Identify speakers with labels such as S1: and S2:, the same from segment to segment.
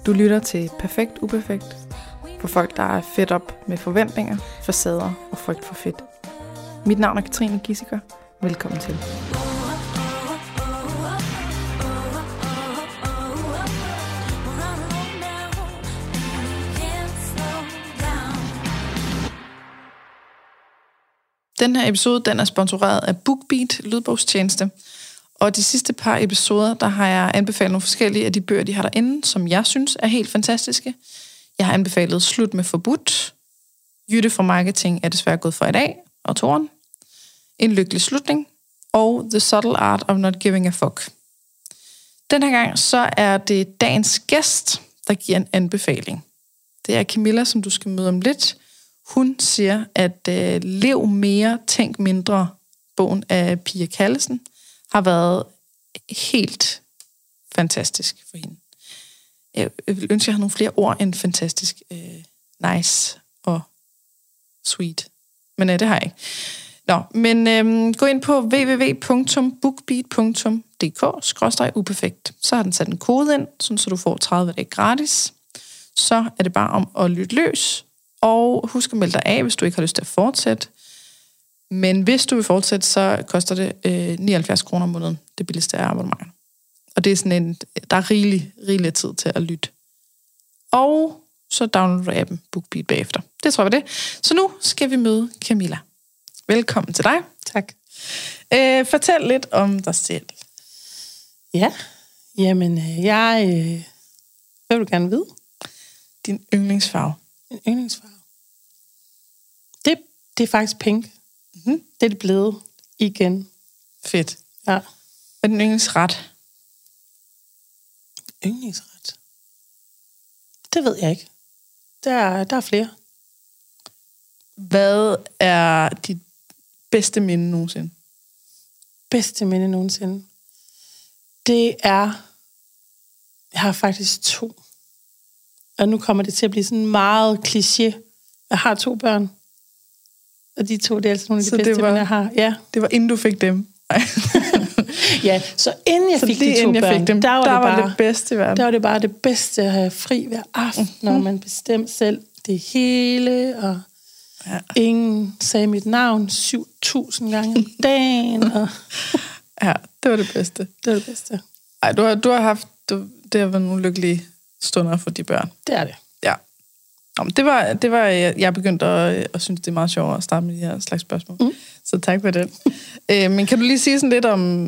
S1: Du lytter til Perfekt Uperfekt for folk, der er fedt op med forventninger, facader og frygt for fedt. Mit navn er Katrine Gissiker. Velkommen til. Den her episode den er sponsoreret af BookBeat, lydbogstjeneste. Og de sidste par episoder, der har jeg anbefalet nogle forskellige af de bøger, de har derinde, som jeg synes er helt fantastiske. Jeg har anbefalet Slut med forbudt. Jytte fra Marketing er desværre gået for i dag, og Toren. En lykkelig slutning. Og The Subtle Art of Not Giving a Fuck. Den her gang så er det dagens gæst, der giver en anbefaling. Det er Camilla, som du skal møde om lidt. Hun siger, at lev mere, tænk mindre, bogen af Pia Callesen, har været helt fantastisk for hende. Jeg vil ønske, at jeg har nogle flere ord end fantastisk, nice og sweet. Men det har jeg ikke. Nå, men gå ind på www.bookbeat.dk/uperfekt. Så har den sat en kode ind, så du får 30 dage gratis. Så er det bare om at lytte løs. Og husk at melde dig af, hvis du ikke har lyst til at fortsætte. Men hvis du vil fortsætte, så koster det 79 kroner om måneden. Det billigste er abonnement. Og det er sådan der er rigelig tid til at lytte. Og så downloader du appen BookBeat bagefter. Det tror jeg var det. Så nu skal vi møde Camilla. Velkommen til dig.
S2: Tak.
S1: Fortæl lidt om dig selv.
S2: Ja, jamen hvad vil du gerne vide?
S1: Din yndlingsfarve.
S2: Min yndlingsfarve? Det er faktisk pink.
S1: Mm-hmm.
S2: Det er det blevet igen.
S1: Fedt.
S2: Ja.
S1: Hvad er din yndlingsret?
S2: Yndlingsret? Det ved jeg ikke. Der er flere.
S1: Hvad er dit bedste minde nogensinde?
S2: Bedste minde nogensinde? Det er... Jeg har faktisk 2. Og nu kommer det til at blive sådan meget kliché. Jeg har 2 børn. Og de 2, det er altså nogle af de bedste minder, jeg har. Ja.
S1: Det var inden du fik dem?
S2: Ja, så inden jeg fik de 2 børn, der var det bedste i verden. Der var det bare det bedste at have fri hver aften, når man bestemte selv det hele, og ingen sagde mit navn 7.000 gange om dagen. Og
S1: ja, det var det bedste.
S2: Det var det bedste.
S1: Ej, du har haft, det har været nogle lykkelige stunder for de børn.
S2: Det er det.
S1: Ja. Nå, det var jeg begyndte at synes, det er meget sjovt at starte med de her slags spørgsmål. Mm. Så tak for det. Men kan du lige sige sådan lidt om,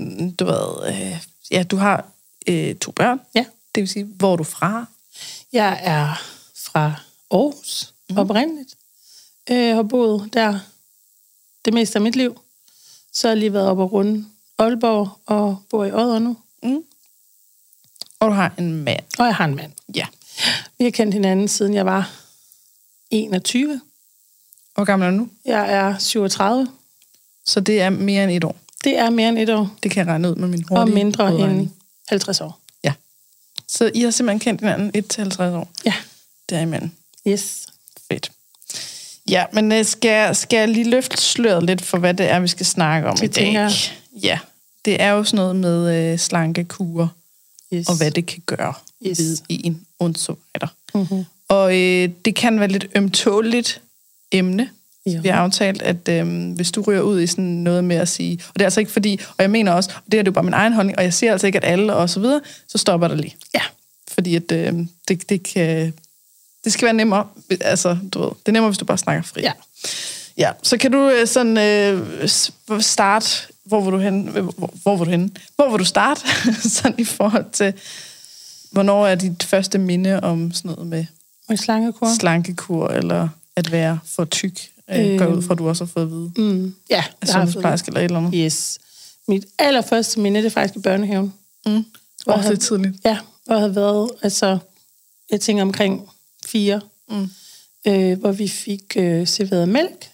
S1: du har 2 børn.
S2: Ja.
S1: Det vil sige, hvor er du fra?
S2: Jeg er fra Aarhus, oprindeligt. Har boet der det meste af mit liv. Så har jeg lige været oppe og runde Aalborg og bor i Odder nu.
S1: Mm. Og du har en mand.
S2: Og jeg har en mand.
S1: Ja.
S2: Vi har kendt hinanden, siden jeg var 21.
S1: Hvor gammel er du nu?
S2: Jeg er 37.
S1: Så det er mere end 1 år?
S2: Det er mere end 1 år.
S1: Det kan jeg regne ud med min hurtige.
S2: Og mindre end 50 år.
S1: Ja. Så I har simpelthen kendt hinanden 1-50 år?
S2: Ja.
S1: Det er imellem.
S2: Yes.
S1: Fedt. Ja, men skal jeg lige løfte sløret lidt for, hvad det er, vi skal snakke om i dag? Ja, det er jo sådan noget med slankekurer. Yes. Og hvad det kan gøre ved en, og så videre. Mm-hmm. Og det kan være lidt ømtåligt emne. Ja. Vi har aftalt, at hvis du ryger ud i sådan noget med at sige, og det er altså ikke fordi, og jeg mener også, og det er jo bare min egen holdning, og jeg siger altså ikke, at alle og så videre, så stopper der lige. Ja. Fordi at det skal være nemmere, altså du ved, det er nemmere, hvis du bare snakker fri. Ja. Ja, så kan du sådan starte. Hvor vil du starte? Sådan i forhold til, hvornår er dit første minde om sådan noget med slankekur, eller at være for tyk? Går ud fra, at du også har fået at vide.
S2: Ja,
S1: det har jeg fået. Eller et eller andet.
S2: Yes. Mit allerførste minde, det er faktisk i børnehaven.
S1: Det er tidligt.
S2: Ja, hvor jeg havde været, altså, jeg tænker omkring 4, hvor vi fik serveret mælk.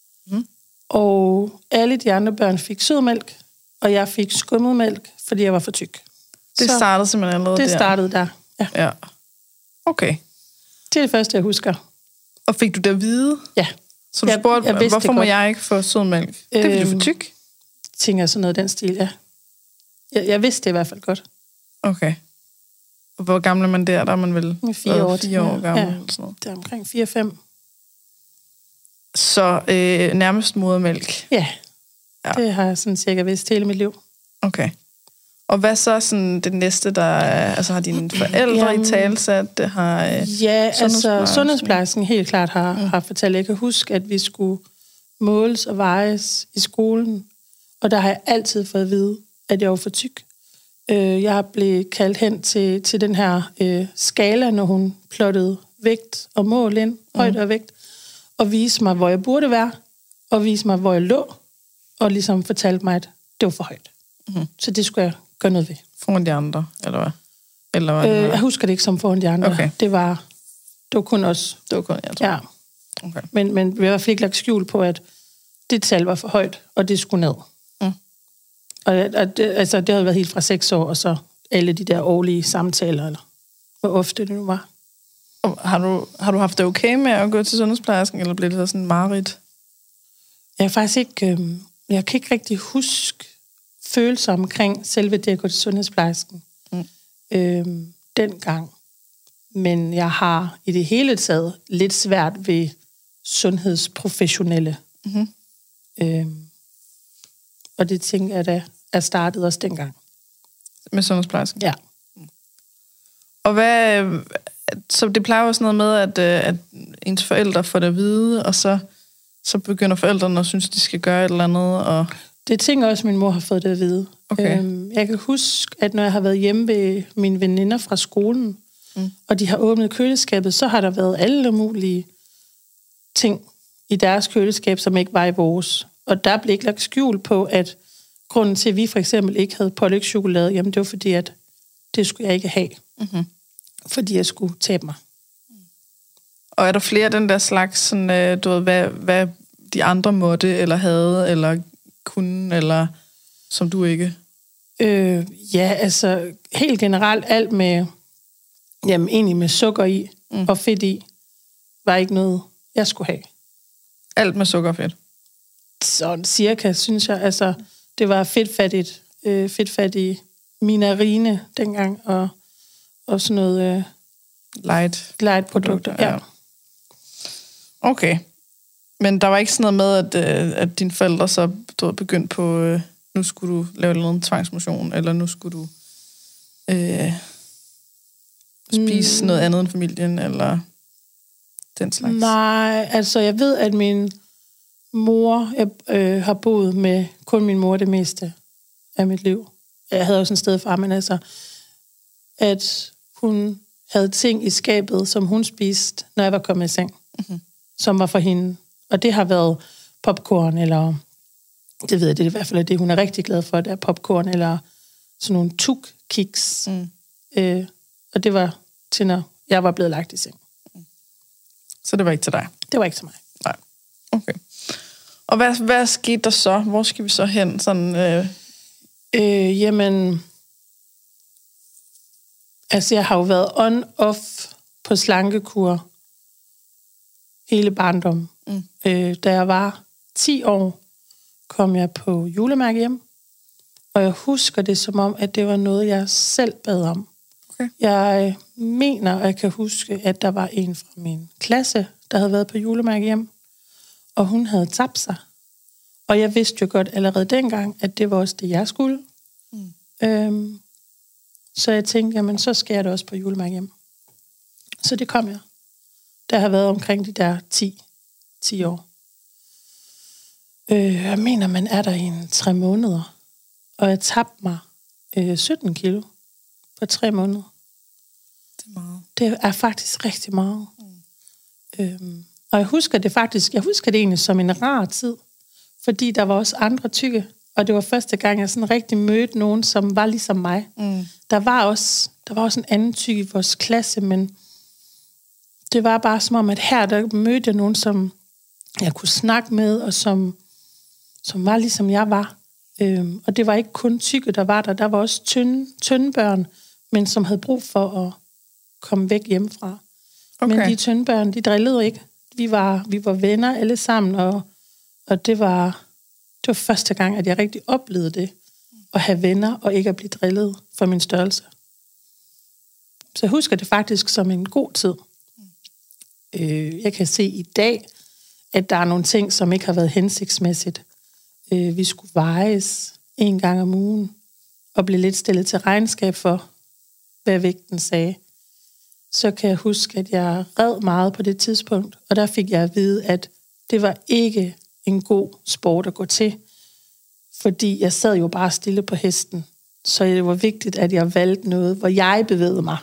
S2: Og alle de andre børn fik sødmælk, og jeg fik skummet mælk, fordi jeg var for tyk.
S1: Det startede simpelthen allerede der?
S2: Det startede der,
S1: ja. Okay.
S2: Det er det første, jeg husker.
S1: Og fik du det at vide?
S2: Ja.
S1: Så du spurgte, hvorfor må jeg ikke få sødmælk? Det er fordi, du er for tyk?
S2: Tænker sådan noget den stil, ja. Jeg vidste det i hvert fald godt.
S1: Okay. Hvor gammel er man der? Der er man vel
S2: 4 år,
S1: 4 år gammel.
S2: Ja,
S1: eller sådan noget.
S2: det er omkring 4-5.
S1: Så nærmest modermælk?
S2: Ja, det har jeg sådan cirka vidst hele mit liv.
S1: Okay. Og hvad så sådan det næste, der altså har dine forældre i talsat? Det har
S2: sundhedsplejersken helt klart har fortalt. Jeg kan huske, at vi skulle måles og vejes i skolen, og der har jeg altid fået at vide, at jeg var for tyk. Jeg blev kaldt hen til den her skala, når hun plottede vægt og mål ind, højde og vægt, og viste mig, hvor jeg burde være, og viste mig, hvor jeg lå, og ligesom fortalte mig, at det var for højt. Så det skulle jeg gøre noget ved.
S1: Foran de andre, eller hvad? Eller hvad
S2: jeg husker det ikke som foran de andre.
S1: Okay.
S2: Det var kun os.
S1: Det var kun jeg, tror.
S2: Ja.
S1: Okay.
S2: Men vi har i hvert fald ikke lagt skjul på, at det tal var for højt, og det skulle ned. Og det havde været helt fra 6 år, og så alle de der årlige samtaler, eller hvor ofte det nu var.
S1: Og har du haft det okay med at gå til sundhedsplejersken, eller blev det sådan mareridt?
S2: Jeg kan ikke rigtig huske følelser omkring selve det at gå til sundhedsplejersken dengang. Men jeg har i det hele taget lidt svært ved sundhedsprofessionelle. Og det tænker jeg da er startet også dengang.
S1: Med sundhedsplejersken?
S2: Ja.
S1: Og så det plejer jo sådan noget med, at ens forældre får det at vide, og så begynder forældrene at synes, de skal gøre et eller andet. Og
S2: det tænker også, min mor har fået det at vide.
S1: Okay.
S2: Jeg kan huske, at når jeg har været hjemme ved mine veninder fra skolen, og de har åbnet køleskabet, så har der været alle mulige ting i deres køleskab, som ikke var i vores. Og der blev ikke lagt skjul på, at grunden til, at vi for eksempel ikke havde pålægschokolade, jamen det var fordi, at det skulle jeg ikke have. Fordi jeg skulle tabe mig.
S1: Og er der flere af den der slags, sådan, du ved, hvad de andre måtte, eller havde, eller kunne, eller som du ikke?
S2: Ja, altså helt generelt alt med, jamen egentlig med sukker i og fedt i, var ikke noget, jeg skulle have.
S1: Alt med sukker og fedt?
S2: Sådan cirka, synes jeg. Altså, det var fedtfattig minarine dengang, og sådan noget light produkter. Ja.
S1: Okay. Men der var ikke sådan noget med, at dine forældre så begyndte på, nu skulle du lave noget tvangsmotion, eller nu skulle du spise noget andet end familien, eller den slags?
S2: Nej, altså jeg ved, at min mor, jeg har boet med kun min mor det meste af mit liv. Jeg havde også en stedfar, men altså, at hun havde ting i skabet, som hun spiste, når jeg var kommet i seng, som var for hende. Og det har været popcorn, eller det ved jeg, det er i hvert fald det, hun er rigtig glad for, det er popcorn, eller sådan nogle tuk-kiks. Og det var til, når jeg var blevet lagt i seng.
S1: Så det var ikke til dig?
S2: Det var ikke til mig.
S1: Nej. Okay. Og hvad skete der så? Hvor skal vi så hen? Sådan,
S2: jamen, altså jeg har jo været on-off på slankekur hele barndommen. Da jeg var 10 år, kom jeg på julemærke hjem, og jeg husker det som om, at det var noget, jeg selv bad om.
S1: Okay.
S2: Jeg mener, at jeg kan huske, at der var en fra min klasse, der havde været på julemærke hjem, og hun havde tabt sig. Og jeg vidste jo godt allerede dengang, at det var også det, jeg skulle. Så jeg tænkte, jamen så skal jeg da også på julemærke hjem. Så det kom jeg. Der har været omkring de der 10 år. Jeg mener, man er der i 3 måneder. Og jeg tabte mig 17 kilo på 3 måneder.
S1: Det er meget.
S2: Det er faktisk rigtig meget. Og jeg husker det egentlig som en rar tid. Fordi der var også andre tykke. Og det var første gang, jeg sådan rigtig mødte nogen, som var ligesom mig. Der var også en anden tykke i vores klasse, men det var bare som om, at her der mødte jeg nogen, som jeg kunne snakke med, og som var ligesom jeg var. Og det var ikke kun tykke, der var der. Der var også tynde børn, men som havde brug for at komme væk hjemmefra. Okay. Men de tynde børn, de drillede ikke. Vi var venner alle sammen, og det var første gang, at jeg rigtig oplevede det. At have venner, og ikke at blive drillet for min størrelse. Så jeg husker det faktisk som en god tid. Jeg kan se i dag, at der er nogle ting, som ikke har været hensigtsmæssigt. Vi skulle vejes 1 gang om ugen, og blive lidt stillet til regnskab for, hvad vægten sagde. Så kan jeg huske, at jeg red meget på det tidspunkt, og der fik jeg at vide, at det var ikke en god sport at gå til, fordi jeg sad jo bare stille på hesten. Så det var vigtigt, at jeg valgte noget, hvor jeg bevægede mig,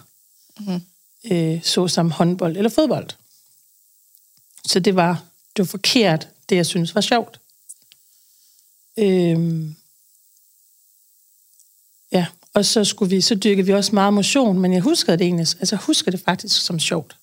S2: såsom håndbold eller fodbold. Så det var forkert, det jeg synes var sjovt. Ja, og så dyrkede vi også meget motion, men jeg husker det egentlig, altså jeg husker det faktisk som sjovt.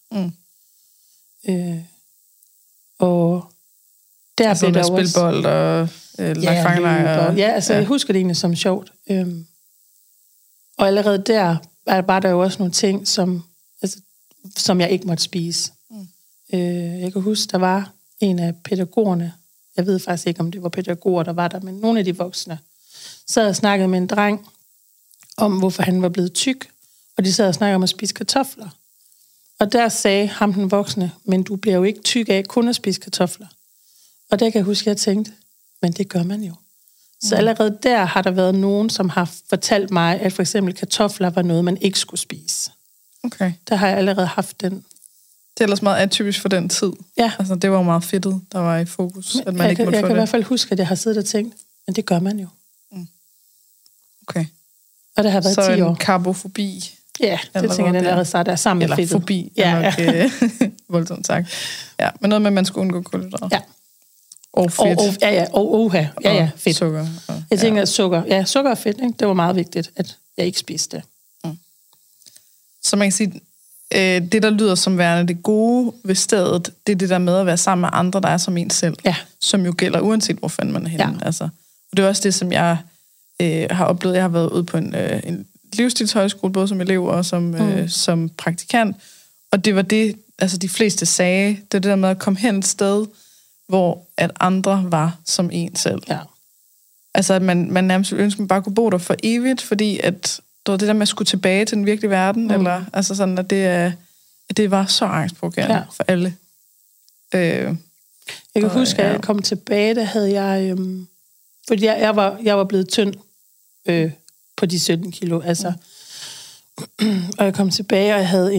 S2: Og der
S1: altså
S2: blev der
S1: også spilbold og
S2: lakfangelejr. Ja, altså jeg husker det egentlig som sjovt. Og allerede der var der jo også nogle ting, som jeg ikke måtte spise. Jeg kan huske, der var en af pædagogerne, jeg ved faktisk ikke, om det var pædagoger, der var der, men nogle af de voksne, sad og snakkede med en dreng, om hvorfor han var blevet tyk, og de sad og snakkede om at spise kartofler. Og der sagde ham den voksne, men du bliver jo ikke tyk af kun at spise kartofler. Og der kan jeg huske, at jeg tænkte, men det gør man jo. Så allerede der har der været nogen, som har fortalt mig, at for eksempel kartofler var noget, man ikke skulle spise.
S1: Okay.
S2: Der har jeg allerede haft den.
S1: Det er ellers meget atypisk for den tid.
S2: Ja.
S1: Altså, det var jo meget fedtet, der var i fokus, at man ikke måtte få det.
S2: Jeg kan i hvert fald huske, at jeg har siddet og tænkt, men det gør man jo.
S1: Okay.
S2: Og det har været 10 år.
S1: Så en karbofobi.
S2: Ja, det tænker jeg, den allerede starter sammen med fedtet.
S1: Eller fobi, er nok voldsomt sagt. Ja, men noget med, at man skal undgå kulhydrater.
S2: Ja.
S1: Og fedt.
S2: Og fedt.
S1: Sukker.
S2: Jeg tænker, at sukker og fedt, ikke? Det var meget vigtigt, at jeg ikke spiste det.
S1: Så man kan sige, det der lyder som værende det gode ved stedet, det er det der med at være sammen med andre, der er som en selv.
S2: Ja.
S1: Som jo gælder uanset hvor fanden man er henne. Ja. Altså. Og det er også det, som jeg har oplevet. Jeg har været ude på en livsstilshøjskole, både som elev og som praktikant. Og det var det, altså de fleste sagde, det er det der med at komme hen et sted, hvor at andre var som en selv. Ja. Altså at man nærmest ønsker, man bare kunne bo der for evigt, fordi at det var det der med at skulle tilbage til den virkelige verden, eller altså sådan, at det var så angstprovokerende for alle.
S2: Jeg kan huske, at jeg kom tilbage, der havde jeg, fordi jeg var blevet tynd på de 17 kilo, altså. Og jeg kom tilbage, og jeg havde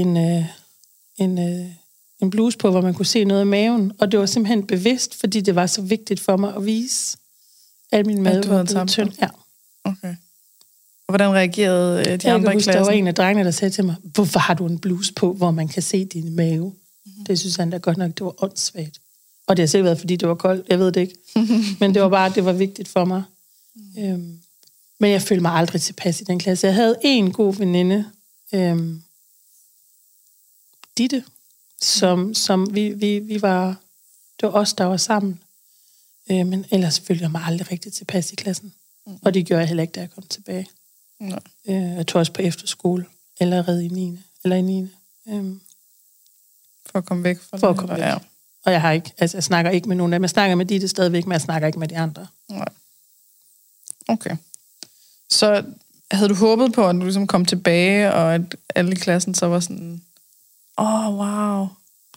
S2: en bluse på, hvor man kunne se noget i maven, og det var simpelthen bevidst, fordi det var så vigtigt for mig at vise, at min mave var blevet tynd. Ja.
S1: Okay. Og hvordan reagerede de andre i klassen? Jeg kan huske,
S2: der var en af drengene, der sagde til mig, hvorfor har du en bluse på, hvor man kan se din mave? Det synes han da godt nok, det var åndssvagt. Og det har sikkert været, fordi det var koldt, jeg ved det ikke. Men det var bare, det var vigtigt for mig. Men jeg følte mig aldrig tilpas i den klasse. Jeg havde en god veninde, Ditte, som vi var, det var os, der var sammen. Men ellers følte jeg mig aldrig rigtig tilpas i klassen. Og det gjorde jeg heller ikke, da jeg kom tilbage. Nej. Jeg tog også på efterskole, allerede i 9.
S1: For at komme væk fra det.
S2: For at komme væk. Ja. Og jeg har ikke, altså jeg snakker ikke med nogen af dem. Jeg snakker med Ditte stadigvæk, men jeg snakker ikke med de andre.
S1: Nej. Okay. Så havde du håbet på, at du ligesom kom tilbage, og at alle i klassen så var sådan, wow.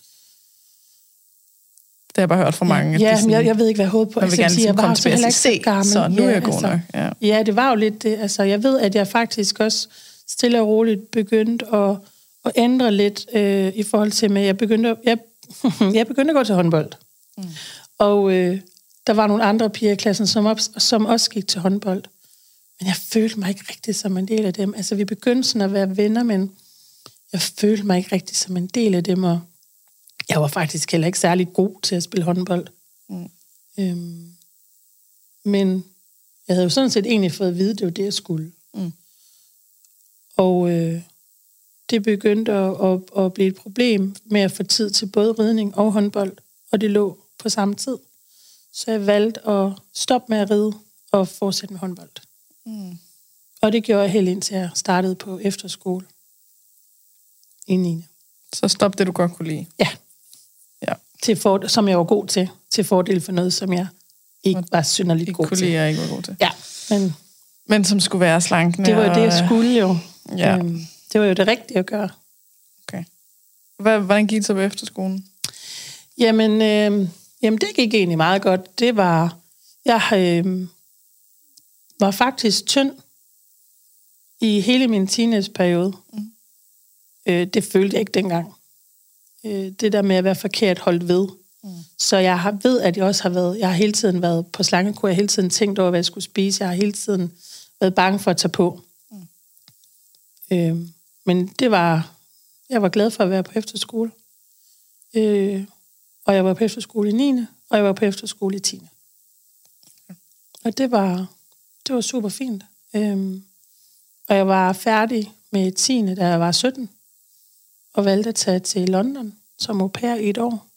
S1: Det har jeg bare hørt fra mange.
S2: Ja, men jeg ved ikke, hvad jeg håbede på.
S1: Man vil gerne ligesom komme tilbage og se, så nu er jeg god nok.
S2: Ja, det var jo lidt det. Altså, jeg ved, at jeg faktisk også stille og roligt begyndte at ændre lidt i forhold til, at jeg begyndte at gå til håndbold. Og der var nogle andre piger i klassen, som også gik til håndbold. Men jeg følte mig ikke rigtig som en del af dem. Altså, vi begyndte sådan at være venner, men jeg følte mig ikke rigtig som en del af dem, og jeg var faktisk heller ikke særlig god til at spille håndbold. Men jeg havde jo sådan set egentlig fået at vide, det var det, jeg skulle. Og det begyndte at blive et problem med at få tid til både ridning og håndbold, og det lå på samme tid. Så jeg valgte at stoppe med at ride og fortsætte med håndbold. Og det gjorde jeg helt indtil jeg startede på efterskole i 9.
S1: Så stop det, du godt kunne lide.
S2: Ja. Som jeg var god til fordel for noget, som jeg ikke var synderligt god til.
S1: Ikke var god til.
S2: Ja,
S1: men som skulle være slankende.
S2: Det var det, jeg skulle jo.
S1: Ja.
S2: Det var jo det rigtige at gøre.
S1: Okay. Hvordan gik det så på efterskolen?
S2: Jamen, det gik egentlig meget godt. Det var... Jeg var faktisk tynd i hele min teenageperiode. Det følte jeg ikke dengang. Det der med at være forkert holdt ved. Så jeg ved, at jeg også har været... Jeg har hele tiden været på slangekur. Jeg har hele tiden tænkt over, hvad jeg skulle spise. Jeg har hele tiden været bange for at tage på. Men det var... Jeg var glad for at være på efterskole. Og jeg var på efterskole i 9. Og jeg var på efterskole i 10. Og det var super fint. Og jeg var færdig med 10. da jeg var 17. Og valgte at tage til London som au pair i et år.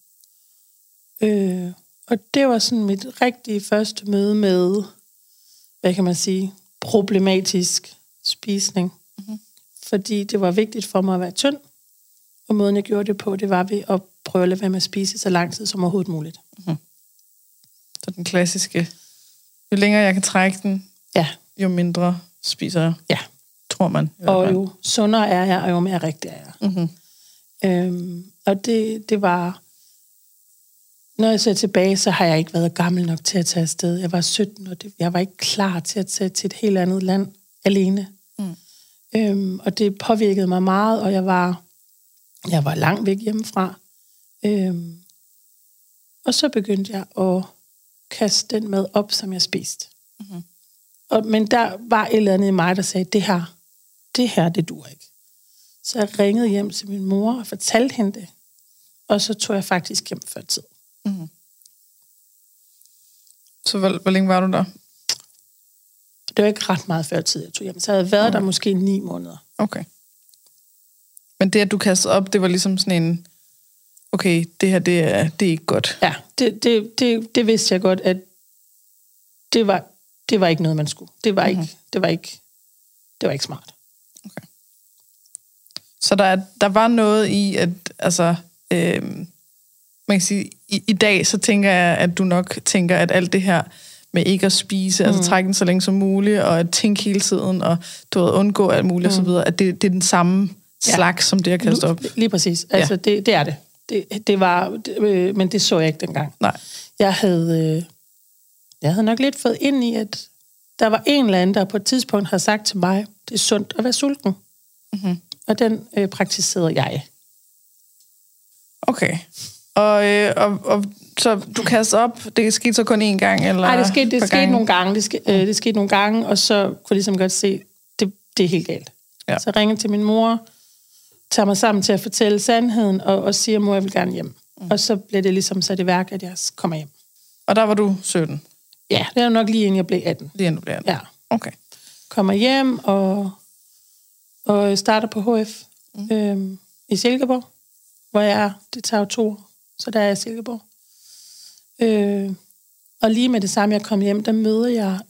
S2: Og det var sådan mit rigtige første møde med, hvad kan man sige, problematisk spisning. Fordi det var vigtigt for mig at være tynd. Og måden jeg gjorde det på, det var ved at prøve at lade være med at spise så lang tid som overhovedet muligt.
S1: Så den klassiske, jo længere jeg kan trække den, jo mindre spiser jeg. Ja. Tror man.
S2: Og jo sundere er jeg, og jo mere rigtig er jeg. Og det var... Når jeg ser tilbage, så har jeg ikke været gammel nok til at tage afsted. Jeg var 17, og jeg var ikke klar til at tage til et helt andet land alene. Og det påvirkede mig meget, og jeg var langt væk hjemmefra. Og så begyndte jeg at kaste den mad op, som jeg spiste. Men der var et eller andet i mig, der sagde, det her, det duer ikke. Så jeg ringede hjem til min mor og fortalte hende det. Og så tog jeg faktisk hjem før tid.
S1: Så hvor længe var du der?
S2: Det var ikke ret meget før tid, jeg tog hjem. Så jeg havde været der måske 9 måneder.
S1: Okay. Men det, at du kastede op, det var ligesom sådan en, okay, det her, det er ikke godt.
S2: Ja, det vidste jeg godt, at det var ikke noget, man skulle. Det var ikke smart.
S1: Okay. Så der var noget i, at altså, man kan sige, i dag, så tænker jeg, at du nok tænker, at alt det her med ikke at spise, altså trække den så længe som muligt, og at tænke hele tiden, og du ved, undgå alt muligt og så videre, at det er den samme slags, som det at kaste op.
S2: Lige præcis. Altså, det er det. Det var, men det så jeg ikke dengang.
S1: Nej.
S2: Jeg havde nok lidt fået ind i, at der var en eller anden, der på et tidspunkt havde sagt til mig, det er sundt at være sulten. Og den praktiserede jeg.
S1: Okay. Og så du kastede op, det skete så kun én gang? Eller
S2: nej, det skete nogle gange. Det skete nogle gange, og så kunne jeg ligesom godt se, det er helt galt. Ja. Så ringede til min mor, tager mig sammen til at fortælle sandheden, og siger, mor, jeg vil gerne hjem. Og så blev det ligesom sat i værk, at jeg kommer hjem.
S1: Og der var du 17?
S2: Ja, det er nok lige inden jeg blev 18.
S1: Lige inden du blev 18?
S2: Ja.
S1: Okay.
S2: Kommer hjem og starter på HF i Silkeborg, hvor jeg er. Det tager jo 2 år, så der er jeg i Silkeborg. Og lige med det samme, jeg kom hjem, der møder jeg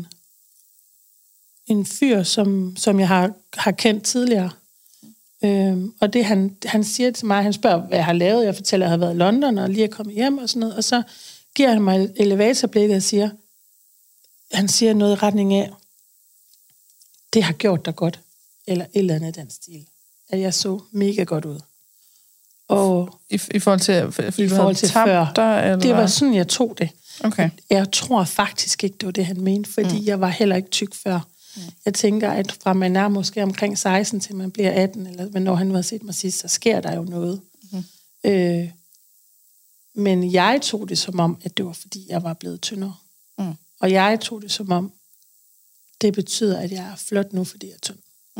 S2: en fyr, som jeg har kendt tidligere. Og det han siger til mig, han spørger, hvad jeg har lavet. Jeg fortæller, at jeg har været i London og lige er kommet hjem og sådan noget. Og så giver han mig et elevatorblik og siger, han siger noget i retning af, det har gjort dig godt. Eller et eller andet den stil. At jeg så mega godt ud. Og
S1: I forhold til
S2: før.
S1: Dig, eller?
S2: Det var sådan, jeg tog det.
S1: Okay.
S2: Jeg tror faktisk ikke, det var det, han mente, fordi jeg var heller ikke tyk før. Jeg tænker, at fra man er måske omkring 16 til man bliver 18, eller når han nu har set mig sidst, så sker der jo noget. Men jeg tog det som om, at det var fordi, jeg var blevet tyndere. Og jeg tog det som om, det betyder, at jeg er flot nu, fordi jeg er tynd.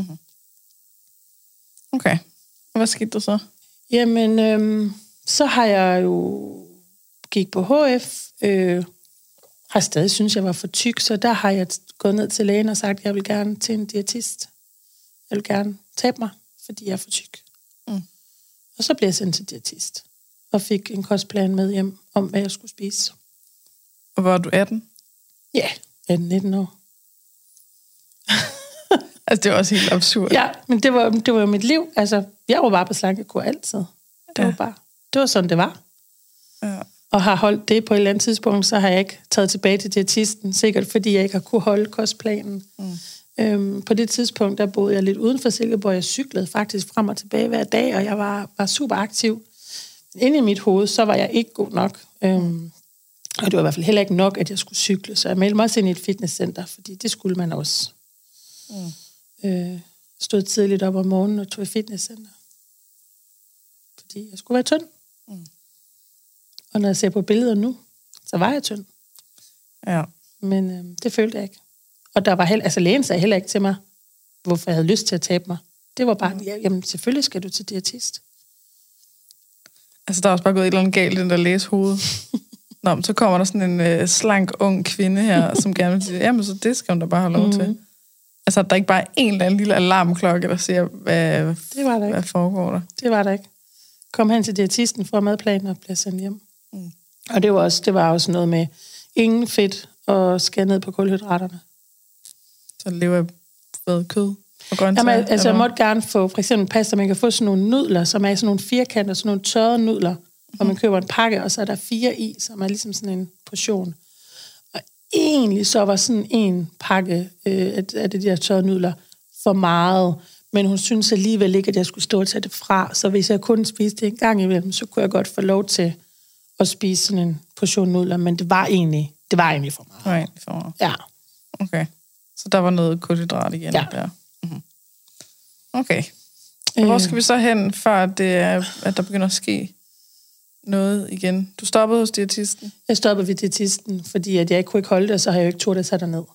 S1: Okay. Hvad skete der så?
S2: Jamen, så har jeg jo gik på HF, har stadig synes jeg var for tyk, så der har jeg gået ned til lægen og sagt, at jeg vil gerne til en diætist. Jeg vil gerne tabe mig, fordi jeg er for tyk. Og så blev jeg sendt til diætist, og fik en kostplan med hjem om, hvad jeg skulle spise.
S1: Og var du 18?
S2: Ja, 18-19 år.
S1: Altså, det var også helt absurd.
S2: Ja, men det var jo mit liv. Altså, jeg var bare på slankekur altid. Det var sådan, det var. Ja. Og har holdt det på et eller andet tidspunkt, så har jeg ikke taget tilbage til diætisten, sikkert fordi jeg ikke har kunne holde kostplanen. På det tidspunkt, der boede jeg lidt uden for Silkeborg. Jeg cyklede faktisk frem og tilbage hver dag, og jeg var super aktiv. Inde i mit hoved, så var jeg ikke god nok. Og det var i hvert fald heller ikke nok, at jeg skulle cykle. Så jeg meldte mig også ind i et fitnesscenter, fordi det skulle man også. Stod tidligt op om morgenen og tog i fitnesscenter. Fordi jeg skulle være tynd. Og når jeg ser på billeder nu, så var jeg tynd.
S1: Ja.
S2: Men det følte jeg ikke. Og der var lægen sagde heller ikke til mig, hvorfor jeg havde lyst til at tabe mig. Det var bare, jamen selvfølgelig skal du til diætist.
S1: Altså, der er også bare gået et eller andet galt i den der læsehoved. Nå, men så kommer der sådan en slank, ung kvinde her, som gerne vil sige, jamen så det skal hun da bare have lov til. Altså, der er ikke bare en eller anden lille alarmklokke, der siger, hvad foregår der?
S2: Det var der ikke. Kom hen til diætisten for madplanen og blev sendt hjem. Og det var også noget med ingen fedt og skære ned på kulhydraterne.
S1: Så lever jeg kød og grøntsager?
S2: Jamen, altså, jeg måtte gerne få, for eksempel pasta, man kan få sådan nogle nudler, som er sådan nogle firkanter, sådan nogle tørrede nudler, hvor man køber en pakke, og så er der 4 i, som er ligesom sådan en portion. Og egentlig så var sådan en pakke af de der tørrede nudler for meget, men hun synes alligevel ikke, at jeg skulle stå og tage det fra, så hvis jeg kun spiste det en gang imellem, så kunne jeg godt få lov til at spise sådan en portion nudler, men det var egentlig for meget.
S1: Det var egentlig for meget?
S2: Ja.
S1: Okay. Så der var noget kulhydrat igen der? Mm-hmm. Okay. Hvor skal vi så hen, før at der begynder at ske noget igen? Du stoppede hos diætisten? Jeg stoppede ved diætisten, fordi at jeg ikke kunne holde det, og så har jeg jo ikke turde at sætte derned.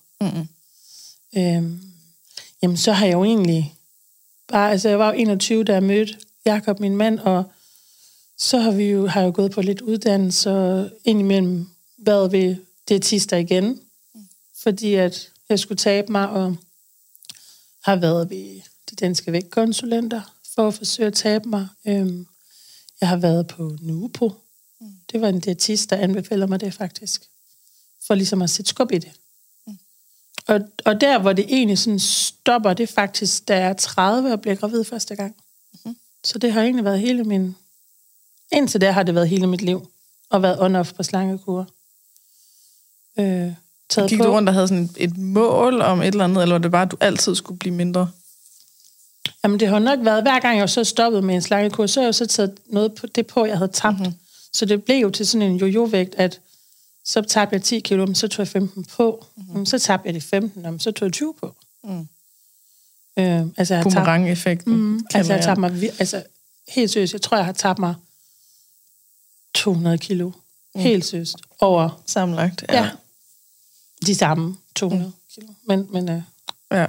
S1: Jamen, så har jeg jo egentlig bare... Altså, jeg var jo 21, da jeg mødte Jakob, min mand, og så har jeg jo gået på lidt uddannelse, og indimellem været ved diætister igen, fordi at jeg skulle tabe mig, og har været ved de danske vægtkonsulenter for at forsøge at tabe mig. Jeg har været på Nupo. Det var en diætist, der anbefalede mig det faktisk. For ligesom at sætte skub i det. Og der, hvor det egentlig sådan stopper, det er faktisk, da jeg er 30 og bliver gravid første gang. Så det har egentlig været hele min... Indtil der har det været hele mit liv. Og været on-off på slangekur. Gik du rundt og havde sådan et mål om et eller andet, eller var det bare, at du altid skulle blive mindre?
S2: Jamen, det har nok været, hver gang jeg så stoppede med en slangekur, så har jeg så taget noget på det på, jeg havde tabt. Så det blev jo til sådan en jojo-vægt, at så tabte jeg 10 kilo, men så tog jeg 15 på. Så tabte jeg de 15, men så tog jeg 20 på.
S1: Boomerang-effekten.
S2: Altså, jeg tabte mig... Altså, helt seriøst, jeg tror, jeg har tabt mig 200 kilo. Helt seriøst. Over...
S1: Sammenlagt,
S2: ja. De samme 200 kilo. Men
S1: ja.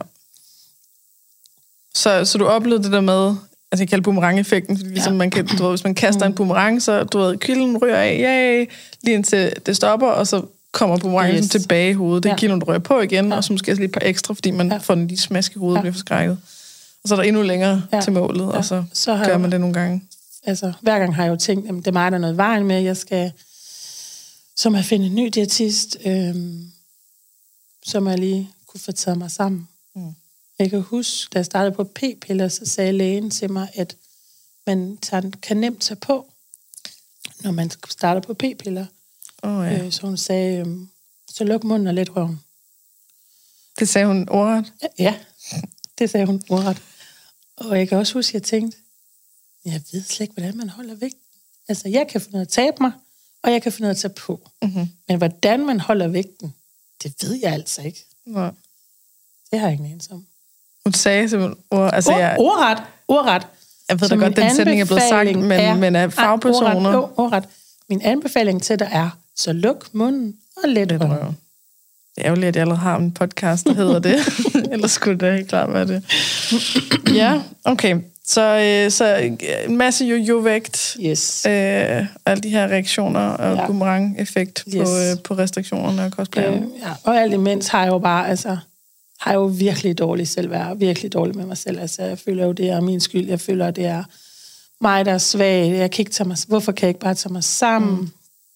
S1: Så du oplevede det der med, altså jeg kalder boomerang-effekten, fordi ligesom man kan, hvis man kaster en boomerang, så kilden ryger af, lige indtil det stopper, og så kommer boomerangen tilbage i hovedet. Det er kilden, der ryger på igen, og så måske også lige et par ekstra, fordi man får den lige smask i hovedet og bliver forskrækket. Og så er der endnu længere til målet, og så gør man det nogle gange.
S2: Altså, hver gang har jeg jo tænkt, at det er mig, der er noget vejen med, jeg skal som at finde en ny diætist, som jeg lige kunne få taget mig sammen. Jeg kan huske, da jeg startede på p-piller, så sagde lægen til mig, at man kan nemt tage på, når man starter på p-piller. Så hun sagde, så luk munden og let røven.
S1: Det sagde hun ordret?
S2: Ja, det sagde hun ordret. Og jeg kan også huske, at jeg tænkte, jeg ved slet ikke, hvordan man holder vægten. Altså, jeg kan finde noget at tabe mig, og jeg kan finde noget at tage på. Men hvordan man holder vægten, det ved jeg altså ikke.
S1: Nej.
S2: Det har jeg ingen anelse om.
S1: Hun sagde simpelthen
S2: ordret.
S1: Jeg ved da godt, den sætning er blevet sagt, men af fagpersoner.
S2: Ordret. Min anbefaling til dig er, så luk munden og let røven.
S1: Det er ærgerligt, at jeg allerede har en podcast, der hedder det. Ellers skulle det helt klart være det. Ja, okay. Så en masse jojo-vægt.
S2: Yes.
S1: Alle de her reaktioner og boomerang-effekt på restriktionerne og kostplanerne.
S2: Og alt imens har jeg jo bare, har jeg jo virkelig dårligt selvværd. Virkelig dårligt med mig selv. Altså, jeg føler jo, det er min skyld. Jeg føler, det er mig, der er svag. Jeg kan ikke tage mig... Hvorfor kan jeg ikke bare tage mig sammen?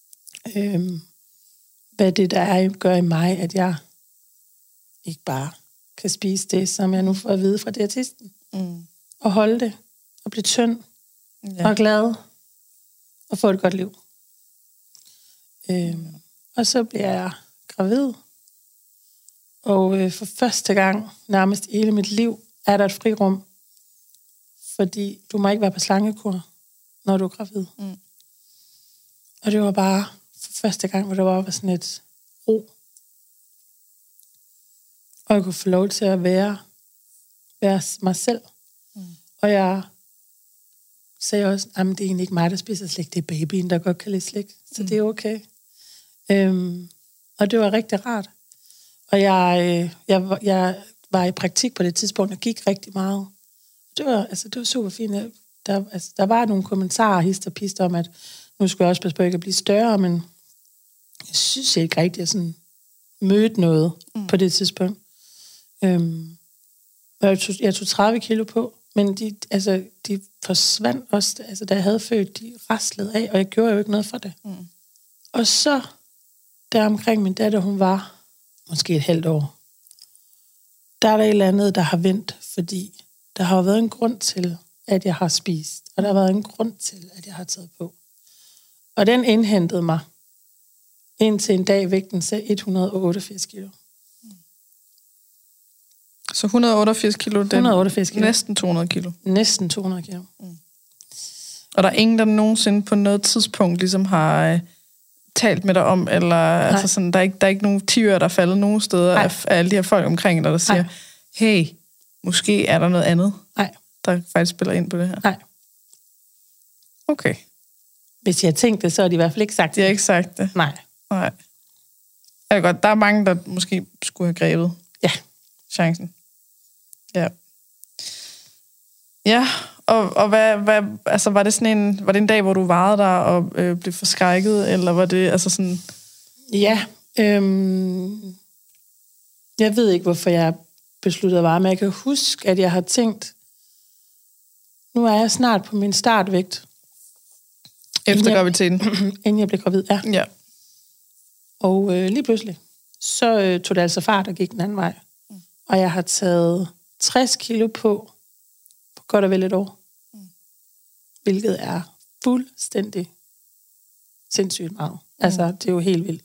S2: Hvad det der er, gør i mig, at jeg ikke bare kan spise det, som jeg nu får at vide fra diætisten. Og holde det. Og blive tynd. Og glad. Og få et godt liv. Og så bliver jeg gravid. Og for første gang, nærmest i hele mit liv, er der et frirum. Fordi du må ikke være på slangekur, når du er gravid. Og det var bare for første gang, hvor der var sådan et ro. Og jeg kunne få lov til at være mig selv. Og jeg sagde også, at det er egentlig ikke mig, der spiser slik. Det er babyen, der godt kan lide slik. Så det er okay. Og det var rigtig rart. Og jeg var i praktik på det tidspunkt, og gik rigtig meget. Det var super fint. Der var nogle kommentarer, hist og pist om, at nu skulle jeg også passe på ikke at blive større, men jeg synes ikke rigtigt, at jeg sådan mødte noget på det tidspunkt. Jeg tog 30 kilo på, men de forsvandt også, altså da jeg havde født, de raslede af, og jeg gjorde jo ikke noget for det. Og så, der omkring min datter, hun var måske et halvt år, der er der et eller andet, der har vendt, fordi der har jo været en grund til, at jeg har spist, og der har været en grund til, at jeg har taget på. Og den indhentede mig indtil en dag vægten til 188 kilo.
S1: Så 188 kilo, det
S2: 188 kilo.
S1: Næsten 200 kilo.
S2: Næsten 200 kilo.
S1: Og der er ingen, der nogensinde på noget tidspunkt ligesom har talt med dig om, eller altså sådan, der er ikke nogen tyre, der er faldet nogen steder af alle de her folk omkring dig, der siger, hey, måske er der noget andet, der faktisk spiller ind på det her.
S2: Nej.
S1: Okay.
S2: Hvis jeg har tænkt det, så har de i hvert fald ikke sagt det.
S1: De har ikke sagt det?
S2: Nej.
S1: Er det godt? Der er mange, der måske skulle have grebet chancen. Ja. Ja, og hvad altså var det sådan var det en dag, hvor du varede der og blev forskrækket, eller var det altså sådan?
S2: Ja, jeg ved ikke, hvorfor jeg besluttede at vare, men jeg kan huske, at jeg har tænkt, nu er jeg snart på min startvægt.
S1: Efter graviditeten?
S2: Inden jeg blev gravid, ja. Og lige pludselig, så tog det altså fart og gik den anden vej. Og jeg har taget 60 kilo på godt og vel et år. Hvilket er fuldstændig sindssygt meget. Altså, det er jo helt vildt.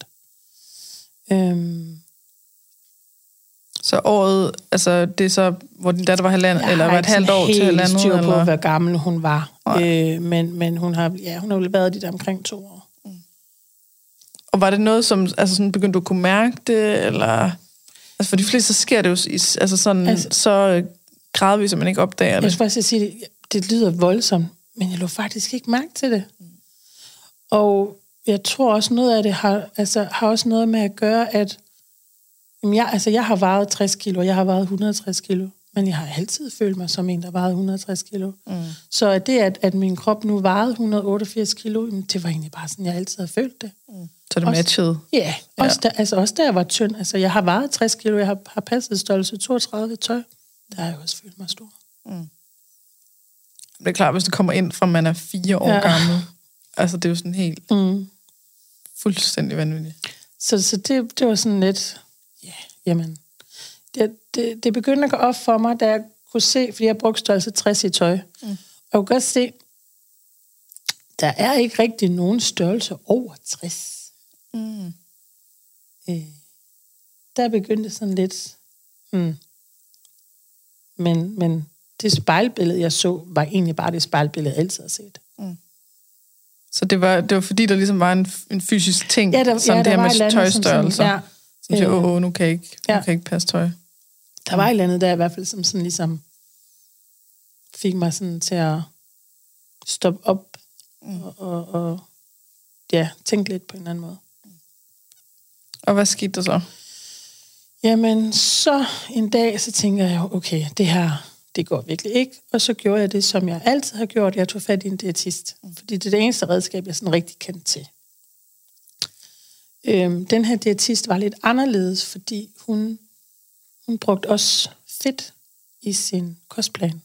S1: Så året, altså det er så, hvor din datter var halvandet, eller var et halvt år til halvandet?
S2: Jeg har ikke styr på,
S1: eller?
S2: hvor gammel hun var. Men hun har vel været de der omkring 2 år.
S1: Og var det noget, som altså sådan, begyndte du at kunne mærke det, eller? Altså for de fleste, så sker det jo altså sådan, så gradvist, at man ikke opdager det.
S2: Jeg skal faktisk sige, det lyder voldsomt, men jeg lå faktisk ikke mærke til det. Og jeg tror også, noget af det har også noget med at gøre, at jeg har vejet 60 kilo, og jeg har vejet 160 kilo, men jeg har altid følt mig som en, der vejede 160 kilo. Så det, at min krop nu vejede 188 kilo, det var egentlig bare sådan, jeg altid har følt det.
S1: Så det matchede?
S2: Ja, også da jeg var tynd. Altså, jeg har vejet 60 kilo, jeg har passet størrelse 32 tøj. Der har jeg også følt mig stor.
S1: Det er klart, hvis det kommer ind fra, man er 4 år gammel. Altså, det er jo sådan helt fuldstændig vanvittigt.
S2: Så det var sådan lidt, jamen, det begyndte at gå op for mig, da jeg kunne se, fordi jeg brugte størrelse 60 i tøj. Og jeg kunne godt se, der er ikke rigtig nogen størrelse over 60. Der begyndte sådan lidt, men det spejlbillede, jeg så, var egentlig bare det spejlbillede, jeg altid har set.
S1: Så det var fordi, der ligesom var en fysisk ting, det her med tøjstørrelser. Som siger, nu kan jeg ikke passe tøj.
S2: Der var et eller andet der i hvert fald, som sådan ligesom fik mig sådan til at stoppe op og tænke lidt på en anden måde.
S1: Og hvad skete der så? Jamen,
S2: så en dag, så tænker jeg, okay, det her, det går virkelig ikke. Og så gjorde jeg det, som jeg altid har gjort. Jeg tog fat i en diætist. Fordi det er det eneste redskab, jeg sådan rigtig kendte til. Den her diætist var lidt anderledes, fordi hun brugte også fedt i sin kostplan.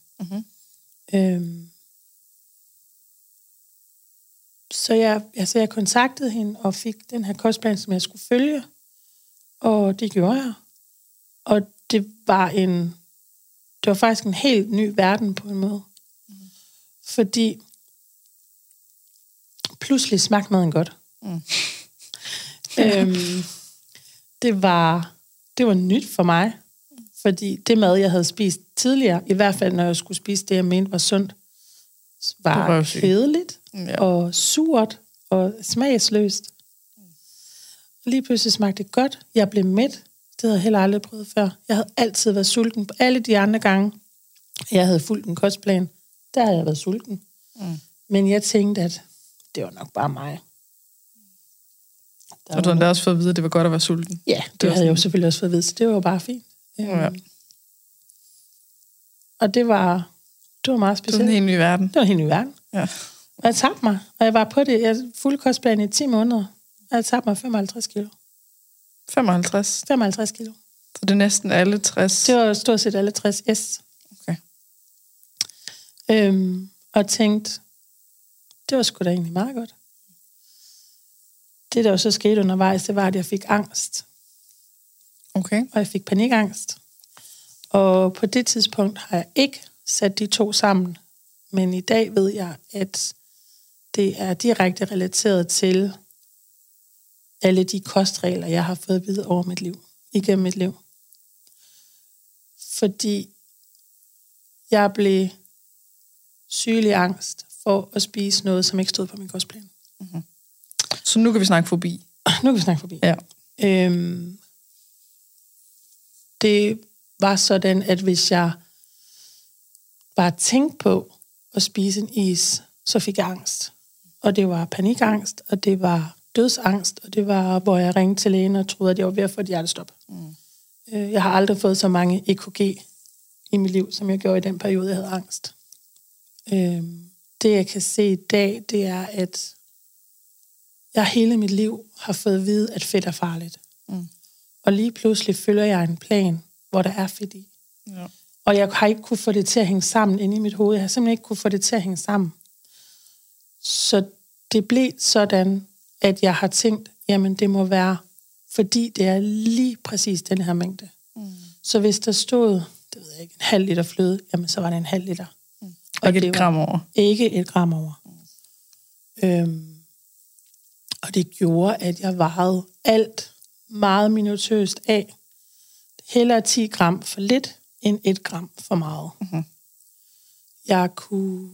S2: Så jeg kontaktede hende og fik den her kostplan, som jeg skulle følge. Og det gjorde jeg. Og det var faktisk en helt ny verden på en måde. Fordi pludselig smagte maden godt. Det var det var nyt for mig. Fordi det mad, jeg havde spist tidligere, i hvert fald når jeg skulle spise det, jeg mente var sundt, var kedeligt og surt og smagsløst. Og lige pludselig smagte det godt. Jeg blev mæt. Det havde jeg heller aldrig prøvet før. Jeg havde altid været sulten på alle de andre gange. Jeg havde fulgt en kostplan. Der havde jeg været sulten. Men jeg tænkte, at det var nok bare mig.
S1: Og du havde også fået at vide, at det var godt at være sulten.
S2: Ja, det havde jeg jo selvfølgelig også fået at vide, så det var jo bare fint. Og det var meget specielt.
S1: Det var en helt ny verden.
S2: Det var en helt ny verden.
S1: Ja.
S2: Og jeg tabte mig, og jeg var på det. Jeg fulgte kostplanen i 10 måneder, og jeg tabte mig 55 kilo.
S1: 55?
S2: 55 kilo.
S1: Så det er næsten alle 60?
S2: Det var stort set alle 60, yes.
S1: Okay.
S2: Og tænkte, det var sgu da egentlig meget godt. Det, der jo så skete undervejs, det var, at jeg fik angst.
S1: Okay.
S2: Og jeg fik panikangst. Og på det tidspunkt har jeg ikke sat de to sammen. Men i dag ved jeg, at det er direkte relateret til alle de kostregler, jeg har fået at vide over mit liv, igennem mit liv. Fordi jeg blev sygelig angst for at spise noget, som ikke stod på min kostplan.
S1: Mm-hmm. Så nu kan vi snakke forbi.
S2: Nu kan vi snakke forbi.
S1: Ja.
S2: Det var sådan, at hvis jeg bare tænkte på at spise en is, så fik jeg angst. Og det var panikangst, og det var dødsangst, og det var, hvor jeg ringte til lægen og troede, at jeg var ved at få et hjertestop. Jeg har aldrig fået så mange EKG i mit liv, som jeg gjorde i den periode, jeg havde angst. Det, jeg kan se i dag, det er, at jeg hele mit liv har fået at vide, at fedt er farligt. Og lige pludselig følger jeg en plan, hvor der er fedt i. Ja. Og jeg har ikke kunne få det til at hænge sammen inde i mit hoved. Jeg har simpelthen ikke kunne få det til at hænge sammen. Så det blev sådan, at jeg har tænkt, jamen det må være, fordi det er lige præcis den her mængde. Så hvis der stod, det ved jeg ikke, 1,5 liter fløde, jamen så var det 1,5 liter.
S1: Og ikke et gram over.
S2: Ikke et gram over. Og det gjorde, at jeg vejede alt meget minutøst af. Hellere 10 gram for lidt, end 1 gram for meget. Mm-hmm. Jeg kunne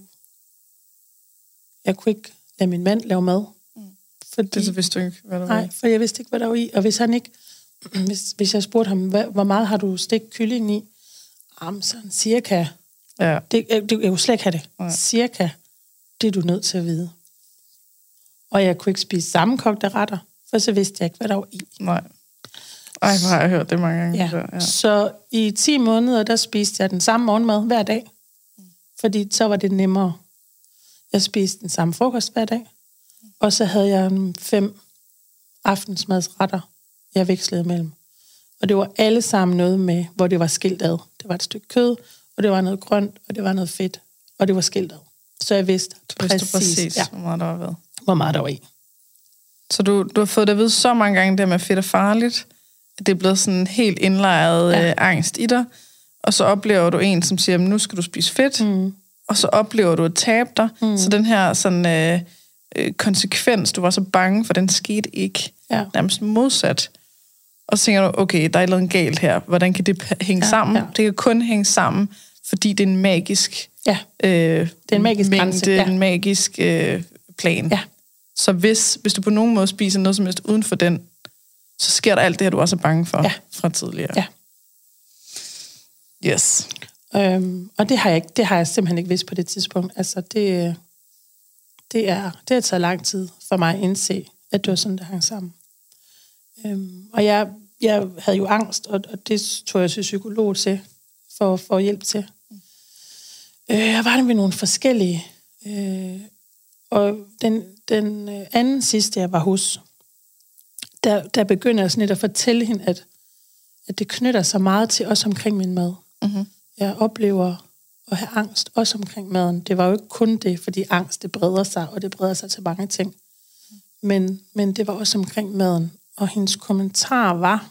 S2: ikke lade min mand lave mad. Fordi,
S1: det så vidste du ikke, hvad der var.
S2: Nej, for jeg vidste ikke, hvad der var i. Og hvis han ikke, hvis jeg spurgte ham, hvor meget har du stegt kylling i? Sådan cirka.
S1: Ja.
S2: Jeg kunne slet ikke have det. Ja. Cirka. Det er du nødt til at vide. Og jeg kunne ikke spise sammenkogte retter, for så vidste jeg ikke, hvad der var i.
S1: Nej. Ej, hvor har jeg hørt det mange gange.
S2: Ja. Ja. Så i 10 måneder, der spiste jeg den samme morgenmad hver dag. Fordi så var det nemmere. Jeg spiste den samme frokost hver dag. Og så havde jeg 5 aftensmadsretter, jeg vekslede mellem. Og det var alle sammen noget med, hvor det var skilt ad. Det var et stykke kød, og det var noget grønt, og det var noget fedt. Og det var skilt ad. Så jeg vidste præcis
S1: hvor meget der var ved.
S2: Hvor meget der var i.
S1: Så du har fået det at vide så mange gange, det med fedt er farligt. Det er blevet sådan helt indlejret angst i dig. Og så oplever du en, som siger, nu skal du spise fedt. Og så oplever du at tabe dig. Så den her sådan, konsekvens, du var så bange for, den skete ikke. Nærmest modsat. Og så tænker du, okay, der er noget galt her. Hvordan kan det hænge sammen? Ja. Det kan kun hænge sammen, fordi det er en magisk
S2: det er en magisk grænse.
S1: Det er en magisk plan. Ja. Så hvis du på nogen måde spiser noget som helst uden for den, så sker der alt det her, du også er bange for fra tidligere. Ja. Yes.
S2: Og det har jeg simpelthen ikke vidst på det tidspunkt. Altså, det har taget lang tid for mig at indse, at det var sådan, det hang sammen. Og jeg havde jo angst, og det tog jeg til psykolog til, for at hjælpe til. Jeg var der med nogle forskellige. Og den anden sidste, jeg var hos, der begynder jeg sådan lidt at fortælle hende, at det knytter sig meget til os omkring min mad. Mm-hmm. Jeg oplever at have angst også omkring maden. Det var jo ikke kun det, fordi angst, det breder sig, og det breder sig til mange ting. Men det var også omkring maden. Og hendes kommentar var,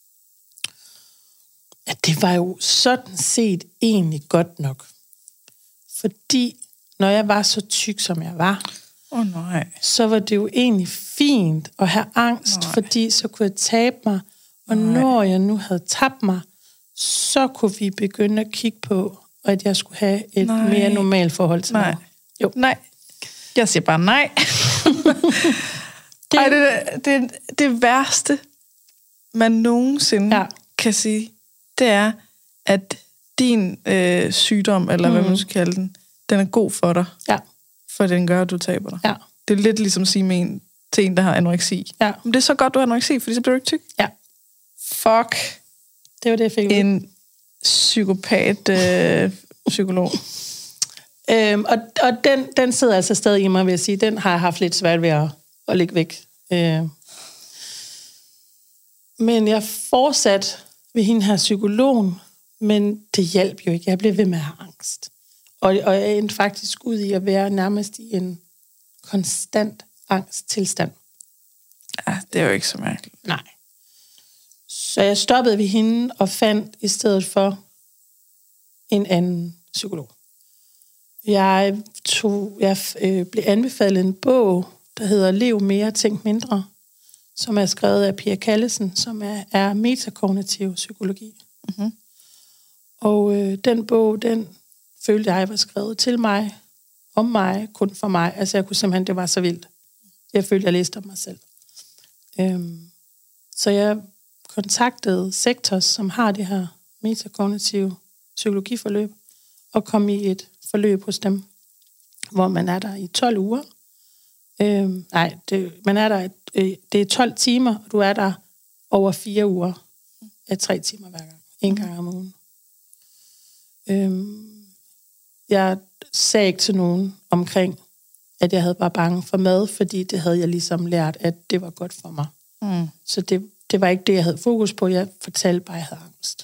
S2: at det var jo sådan set egentlig godt nok. Fordi når jeg var så tyk, som jeg var, så var det jo egentlig fint at have angst, fordi så kunne jeg tabe mig, Og når jeg nu havde tabt mig, så kunne vi begynde at kigge på, at jeg skulle have et mere normalt forhold til mig.
S1: Jo. Nej. Jeg siger bare nej. Det værste, man nogensinde kan sige, det er, at din sygdom, eller hvad man skal kalde den er god for dig. Ja. For den gør, at du taber dig. Ja. Det er lidt ligesom at sige til en, der har anoreksi. Ja. Men det er så godt, du har anoreksi, fordi så bliver du ikke tyk. Ja. Fuck.
S2: Det var det, jeg fik
S1: en psykopat psykolog.
S2: Og den sidder altså stadig i mig, vil jeg sige. Den har jeg haft lidt svært ved at lægge væk. Men jeg fortsat ved hende her psykologen, men det hjalp jo ikke. Jeg blev ved med at have angst. Og jeg endte faktisk ud i at være nærmest i en konstant angsttilstand.
S1: Ja, det er jo ikke så mærkeligt.
S2: Nej. Så jeg stoppede ved hende og fandt i stedet for en anden psykolog. Jeg blev anbefalet en bog, der hedder Lev mere, tænk mindre, som er skrevet af Pia Callesen, som er metakognitiv psykologi. Mm-hmm. Og den bog, den følte jeg var skrevet til mig, om mig, kun for mig. Altså jeg kunne simpelthen, det var så vildt. Jeg følte, jeg læste om mig selv. Så jeg kontaktede Sektos, som har det her metakognitive psykologiforløb, og kom i et forløb hos dem, hvor man er der i 12 uger. Det er 12 timer, og du er der over 4 uger af 3 timer hver gang. En gang om ugen. Jeg sagde ikke til nogen omkring, at jeg havde bare bange for mad, fordi det havde jeg ligesom lært, at det var godt for mig. Mm. Så det var ikke det, jeg havde fokus på. Jeg fortalte bare, at jeg havde angst.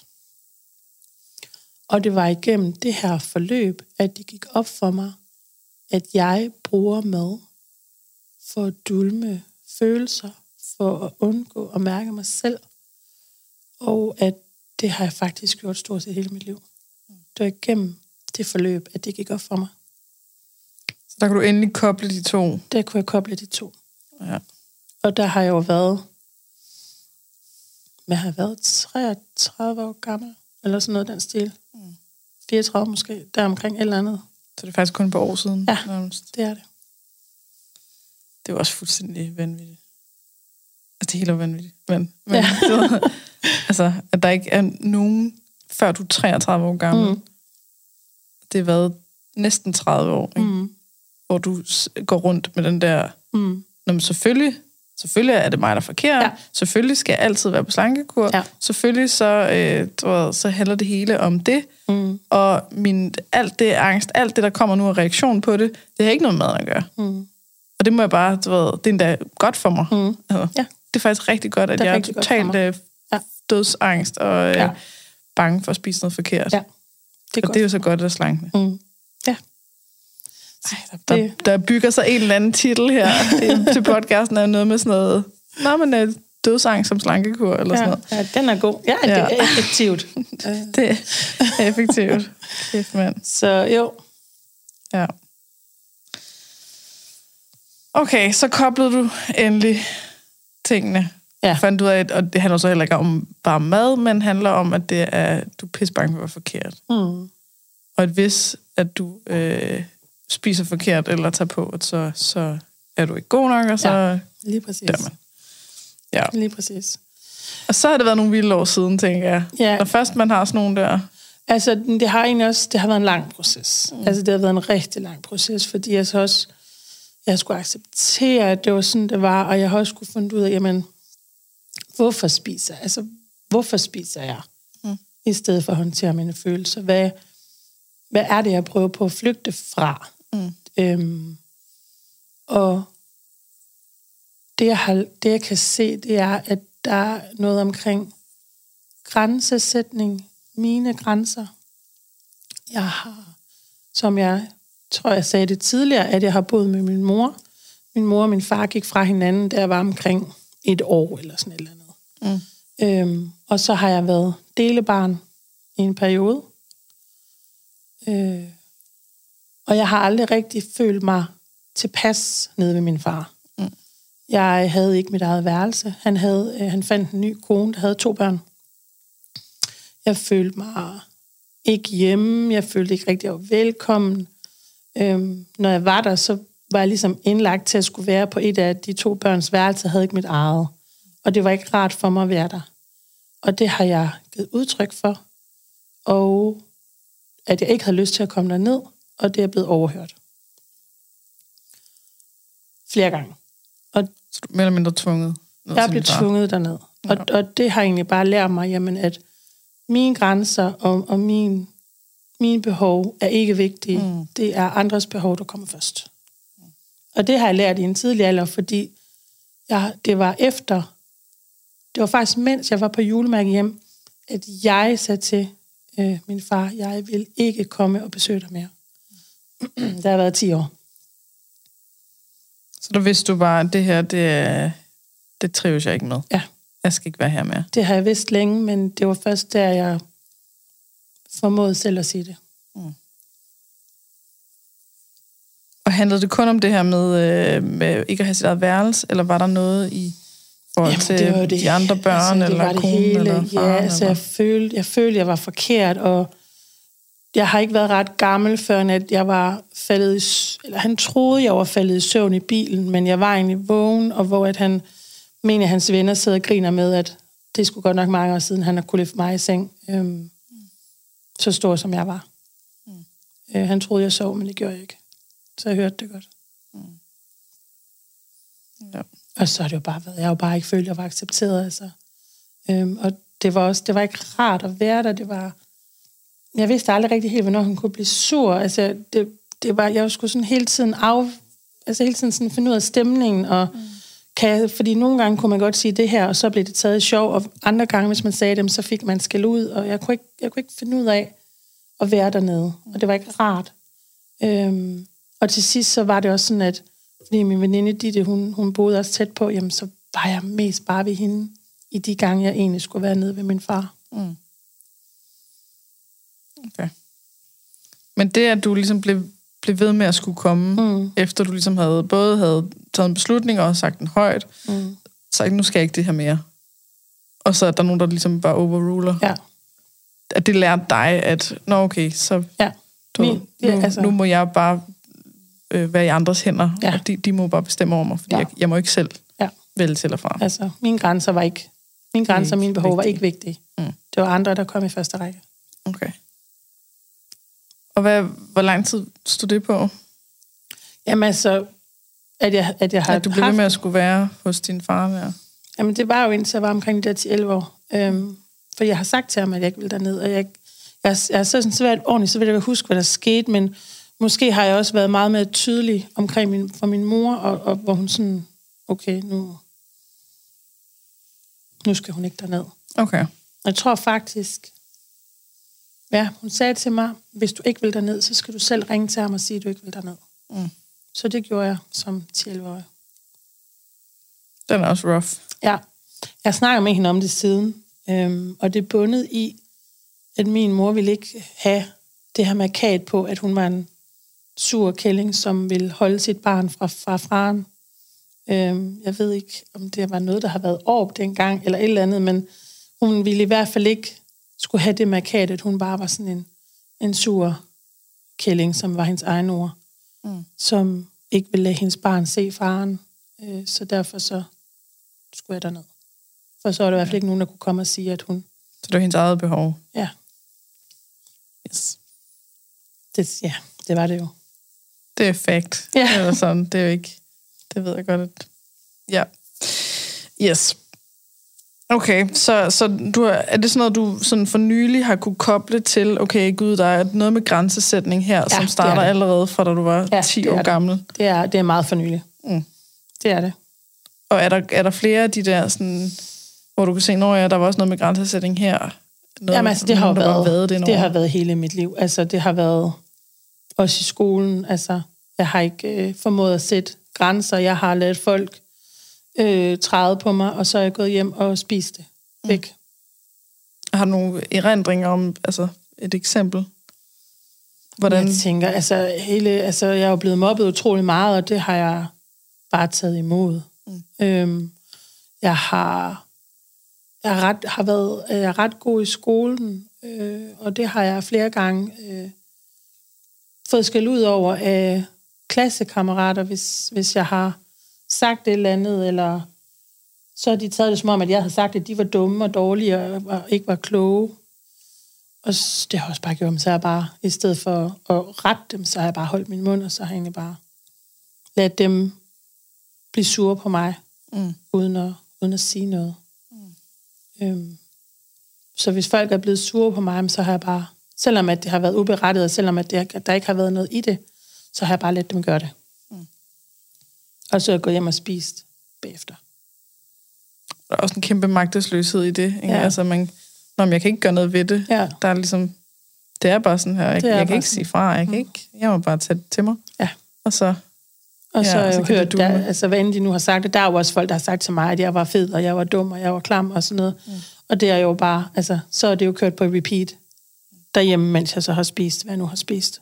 S2: Og det var igennem det her forløb, at det gik op for mig, at jeg bruger mad for at dulme følelser, for at undgå at mærke mig selv. Og at det har jeg faktisk gjort stort set hele mit liv. Det var igennem det forløb, at det gik op for mig.
S1: Så der kunne du endelig koble de to?
S2: Der kunne jeg koble de to. Ja. Og der har jeg jo været, jeg har været 33 år gammel, eller sådan noget den stil. 34 måske, der omkring et eller andet.
S1: Så det er faktisk kun på år siden?
S2: Ja, det er det.
S1: Det er også fuldstændig vanvittigt. Altså, det er helt vanvittigt. Men ja. Altså, at der ikke er nogen, før du er 33 år gammel. Mm. Det har været næsten 30 år, ikke? Hvor du går rundt med den der... Nå, men selvfølgelig er det mig, der er forkert. Ja. Selvfølgelig skal jeg altid være på slankekur. Ja. Selvfølgelig så handler det hele om det. Og alt det angst, alt det, der kommer nu af reaktion på det, det har ikke noget med at gøre. Og det må jeg bare, det er endda godt for mig. Altså, ja. Det er faktisk rigtig godt, at jeg er totalt dødsangst og bange for at spise noget forkert. Ja. Det er jo så godt at slanke. Ja. Der bygger sig en eller anden titel her til podcasten, er noget med sådan noget, men dødsangst som slankekur, eller sådan noget.
S2: Ja, den er god. Ja, det er effektivt.
S1: Det er effektivt. Kæft, mand.
S2: Så jo.
S1: Ja. Okay, så koblede du endelig tingene. Ja. Fandt du af, og det handler så heller ikke om bare mad, men handler om, at det er, du er pissebange for at være forkert. Og at hvis, at du spiser forkert eller tager på, så er du ikke god nok, og så
S2: lige præcis.
S1: Dør man. Ja.
S2: Lige præcis.
S1: Og så har det været nogle vilde år siden, tænker jeg. Ja. Når først man har sådan nogle der...
S2: Altså, det har egentlig også, det har været en lang proces. Altså, det har været en rigtig lang proces, fordi jeg skulle acceptere, at det var sådan, det var, og jeg har også skulle finde ud af, jamen, hvorfor spiser jeg? I stedet for at håndtere mine følelser. Hvad er det, jeg prøver på at flygte fra? Og det, jeg kan se, det er, at der er noget omkring grænsesætning, mine grænser. Jeg har, som jeg tror, jeg sagde det tidligere, at jeg har boet med min mor. Min mor og min far gik fra hinanden, da jeg var omkring 1 år, eller sådan et eller andet. Og så har jeg været delebarn i en periode. Og jeg har aldrig rigtig følt mig tilpas nede ved min far. Jeg havde ikke mit eget værelse. Han fandt en ny kone, der havde 2 børn. Jeg følte mig ikke hjemme. Jeg følte ikke rigtig, at jeg var velkommen. Når jeg var der, så var jeg ligesom indlagt til at skulle være på et af de 2 børns værelser. Jeg havde ikke mit eget. Og det var ikke rart for mig at være der. Og det har jeg givet udtryk for. Og at jeg ikke havde lyst til at komme derned. Og det er blevet overhørt. Flere gange. Og
S1: så du er mere eller mindre tvunget?
S2: Jeg blev tvunget derned. Ja. Og det har egentlig bare lært mig, jamen, at mine grænser og mine behov er ikke vigtige. Det er andres behov, der kommer først. Og det har jeg lært i en tidlig alder, fordi det var faktisk mens jeg var på julemærke hjem, at jeg sagde til min far, jeg vil ikke komme og besøge dig mere. Det har været 10 år.
S1: Så du vidste du bare, at det her, det trives jeg ikke med?
S2: Ja.
S1: Jeg skal ikke være her mere.
S2: Det har jeg vidst længe, men det var først der, jeg formåede selv at sige det.
S1: Og handlede det kun om det her med ikke at have sit eget værelse, eller var der noget i forhold til de andre børn,
S2: altså,
S1: eller konen, eller faren?
S2: Ja, altså jeg følte, jeg var forkert, og jeg har ikke været ret gammel, før at jeg var faldet eller han troede, jeg var faldet i søvn i bilen, men jeg var egentlig vågen, og hvor at han mener, at hans venner sidder og griner med, at det skulle godt nok mange år siden, han har kunnet løfte mig i seng, så stor som jeg var. Han troede, jeg sov, men det gjorde jeg ikke. Så jeg hørte det godt. Ja. Og så har det jo bare været, jeg har jo bare ikke følt, at jeg var accepteret, altså. Og det var ikke rart at være der, jeg vidste aldrig rigtig helt, hvornår han kunne blive sur, altså, jeg skulle sådan hele tiden sådan finde ud af stemningen, og fordi nogle gange kunne man godt sige det her, og så blev det taget i sjov, og andre gange, hvis man sagde dem, så fik man skæld ud, og jeg kunne ikke finde ud af at være dernede, og det var ikke rart. Og til sidst, så var det også sådan, at fordi min veninde Ditte, hun boede også tæt på, jamen, så var jeg mest bare ved hende, i de gange, jeg egentlig skulle være nede ved min far.
S1: Okay. Men det, at du ligesom blev ved med at skulle komme, efter du ligesom havde taget en beslutning og sagt den højt, sagt, nu skal jeg ikke det her mere. Og så er der nogen, der ligesom bare overruler.
S2: Ja.
S1: At det lærte dig, at okay, så nu må jeg bare være i andres hænder, og de må bare bestemme over mig, fordi jeg må ikke selv vælge til og fra.
S2: Altså, mine grænser og mine behov var ikke vigtige. Det var andre, der kom i første række.
S1: Okay. Og hvor lang tid stod det på?
S2: Jamen altså, at jeg har
S1: at du blev ved med at skulle være hos din far der?
S2: Jamen det var jo indtil jeg var omkring de der 10-11 år. For jeg har sagt til ham, at jeg ikke ville derned, og jeg er så været ordentligt, så vil jeg huske, hvad der skete, men måske har jeg også været meget mere tydelig omkring for min mor, og hvor hun sådan, okay, nu skal hun ikke derned.
S1: Okay.
S2: Jeg tror faktisk, hun sagde til mig, hvis du ikke vil derned, så skal du selv ringe til ham og sige, at du ikke vil derned. Så det gjorde jeg som 10-11-årig.
S1: Den er også rough.
S2: Ja, jeg snakker med hende om det siden, og det er bundet i, at min mor ville ikke have det her markat på, at hun var en sur kælling, som ville holde sit barn fra faren. Jeg ved ikke, om det var noget, der har været op dengang, eller et eller andet, men hun ville i hvert fald ikke skulle have det markat, at hun bare var sådan en sur kælling, som var hendes egen ord, som ikke ville lade hendes barn se faren. Så derfor så skulle jeg derned. For så var der i hvert fald ikke nogen, der kunne komme og sige, at hun...
S1: Så det var hendes eget behov?
S2: Ja.
S1: Yes.
S2: Det var det jo.
S1: Det er fact. Ja. Eller sådan, det er jo ikke... Det ved jeg godt, at... Ja. Yes. Okay, så er det sådan noget, du sådan for nylig har kunne koble til, okay, gud, der er noget med grænsesætning her, som starter allerede fra, da du var 10 år gammel?
S2: Det er meget for nylig. Det er det.
S1: Og er der flere af de der, sådan, hvor du kan se, der var også noget med grænsesætning her?
S2: Jamen altså, det har været hele mit liv. Altså, det har været også i skolen. Altså, jeg har ikke formået at sætte grænser. Jeg har ladet folk træde på mig, og så er jeg gået hjem og spist det væk. Har
S1: du nogle erindringer om, altså et eksempel?
S2: Hvordan? Jeg tænker, jeg er jo blevet mobbet utrolig meget, og det har jeg bare taget imod. Jeg er ret god i skolen, og det har jeg flere gange fået skæld ud over af klassekammerater, hvis jeg har sagt et eller andet, eller så har de taget det som om, at jeg havde sagt, at de var dumme og dårlige og ikke var kloge. Og det har også bare gjort mig, så jeg bare, i stedet for at rette dem, så har jeg bare holdt min mund, og så har jeg egentlig bare ladet dem blive sure på mig, uden at sige noget. Så hvis folk er blevet sure på mig, så har jeg bare, selvom at det har været uberettiget, og selvom at der ikke har været noget i det, så har jeg bare ladet dem gøre det. Og så er jeg gået hjem og spist bagefter.
S1: Der er også en kæmpe magtesløshed i det. Ikke? Ja. Altså, jeg kan ikke gøre noget ved det. Ja. Der er ligesom, det er bare sådan her. Jeg kan ikke sige fra. Jeg må bare tage det til mig. Ja. Og så har jeg jo hørt, hvad end de nu har sagt det, der er jo også folk, der har sagt til mig, at jeg var fed, og jeg var dum, og jeg var klam, og sådan noget. Og det er jo bare, så er det jo kørt på repeat derhjemme, mens jeg så har spist, hvad jeg nu har spist.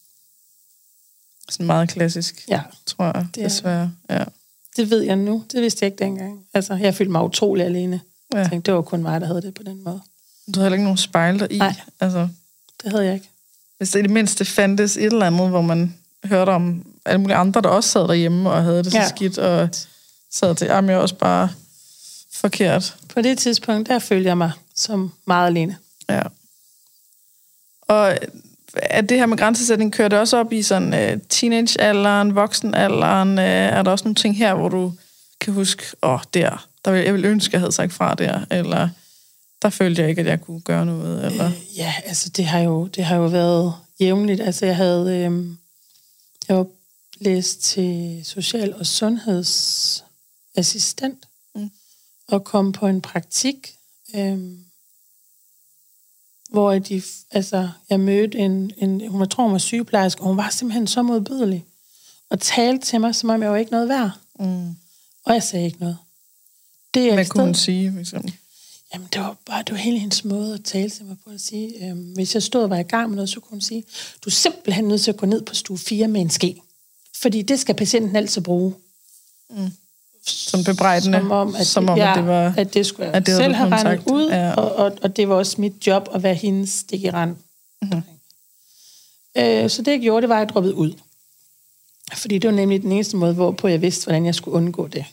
S1: Sådan meget klassisk, tror jeg, desværre. Ja.
S2: Det ved jeg nu. Det vidste jeg ikke dengang. Jeg følte mig utrolig alene. Ja. Jeg tænkte, det var kun mig, der havde det på den måde.
S1: Du havde heller ikke nogen spejl der i?
S2: Nej, det havde jeg ikke.
S1: Hvis det i det mindste fandtes et eller andet, hvor man hørte om alle mulige andre, der også sad derhjemme og havde det så skidt, og sad til, jeg er også bare forkert.
S2: På det tidspunkt, der følte jeg mig som meget alene.
S1: Ja. Og at det her med grænsesætning, kører det også op i sådan teenagealderen, voksenalderen? Er der også nogle ting her, hvor du kan huske, jeg ville ønske, jeg havde sagt fra der, eller der følte jeg ikke, at jeg kunne gøre noget? Eller?
S2: Det har jo været jævnligt. Jeg havde læst til social- og sundhedsassistent, og kom på en praktik, hvor jeg mødte hun var sygeplejerske, og hun var simpelthen så modbydelig, og talte til mig, som om jeg var ikke noget værd. Og jeg sagde ikke noget.
S1: Hvad kunne hun sige, for eksempel?
S2: Jamen, det var hele hendes måde at tale til mig på, at sige, hvis jeg stod og var i gang med noget, så kunne hun sige, du er simpelthen nødt til at gå ned på stue 4 med en ske, fordi det skal patienten altid bruge.
S1: Som bebrejdende,
S2: at det skulle jeg selv have regnet ud, og det var også mit job at være hendes stik i rand. Så det jeg gjorde, det var, at jeg droppede ud. Fordi det var nemlig den eneste måde, hvorpå jeg vidste, hvordan jeg skulle undgå det.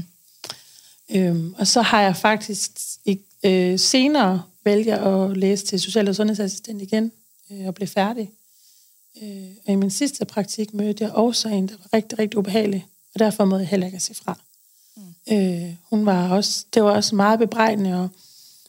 S2: Og så har jeg faktisk senere valgt at læse til social- og sundhedsassistent igen, og blev færdig. Og i min sidste praktik mødte jeg også en, der var rigtig, rigtig ubehagelig, og derfor måtte jeg heller ikke at sige fra. Det var også meget bebrejdende, og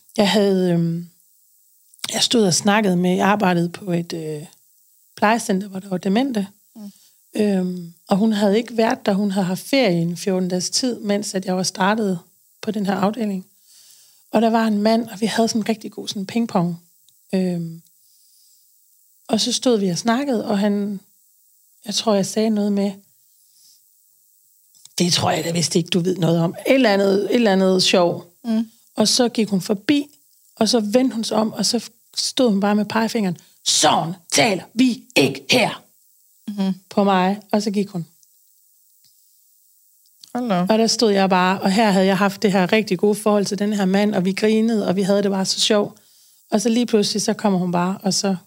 S2: jeg stod og snakkede med, jeg arbejdede på et plejecenter, hvor der var demente, og hun havde ikke været der, hun havde haft ferie i en 14 dages tid, mens at jeg var startet på den her afdeling. Og der var en mand, og vi havde sådan en rigtig god sådan pingpong. Og så stod vi og snakkede, og jeg tror, jeg sagde noget med, det tror jeg da vist ikke, du ved noget om. Et eller andet sjov. Og så gik hun forbi, og så vendte hun sig om, og så stod hun bare med pegefingeren. Sådan taler vi ikke her. På mig. Og så gik hun.
S1: Hello.
S2: Og der stod jeg bare, og her havde jeg haft det her rigtig gode forhold til den her mand, og vi grinede, og vi havde det bare så sjovt. Og så lige pludselig, så kommer hun bare, og så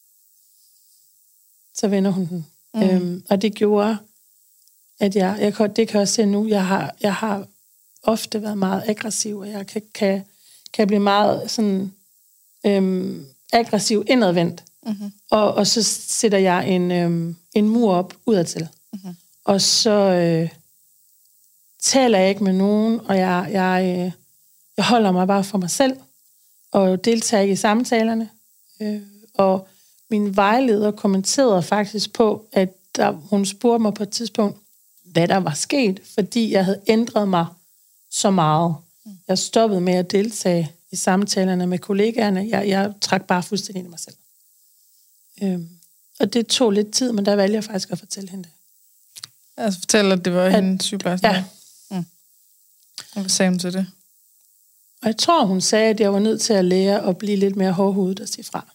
S2: vender hun den. Og det gjorde, at det kan jeg også se nu, jeg har ofte været meget aggressiv, og jeg kan blive meget sådan aggressiv indadvendt. Og så sætter jeg en mur op udadtil. Og så taler jeg ikke med nogen, og jeg holder mig bare for mig selv, og deltager ikke i samtalerne. Og min vejleder kommenterede faktisk på, at hun spurgte mig på et tidspunkt, hvad der var sket, fordi jeg havde ændret mig så meget. Jeg stoppede med at deltage i samtalerne med kollegaerne. Jeg trak bare fuldstændig ind i mig selv. Og det tog lidt tid, men der valgte jeg faktisk at fortælle hende det.
S1: Altså fortælle, at det var hende sygeplejerske?
S2: Ja.
S1: Og hvad sagde hun til det?
S2: Og jeg tror, hun sagde, at jeg var nødt til at lære at blive lidt mere hårdhudet og sige fra.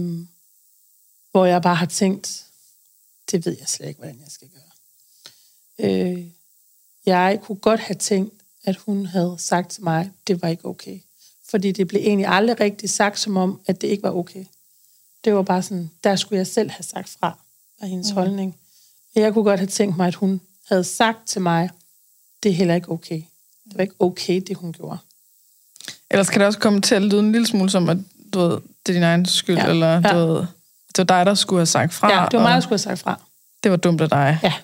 S2: Hvor jeg bare har tænkt, det ved jeg slet ikke, hvordan jeg skal gøre. jeg kunne godt have tænkt, at hun havde sagt til mig, det var ikke okay. Fordi det blev egentlig aldrig rigtig sagt, som om, at det ikke var okay. Det var bare sådan, der skulle jeg selv have sagt fra, af hendes holdning. Og jeg kunne godt have tænkt mig, at hun havde sagt til mig, det er heller ikke okay. Det var ikke okay, det hun gjorde.
S1: Ellers kan det også komme til at lyde en lille smule som, at du ved, det er din egen skyld, eller du ved, det var dig, der skulle have sagt fra.
S2: Ja, det var mig, der skulle have sagt fra.
S1: Det var dumt af dig.
S2: Ja.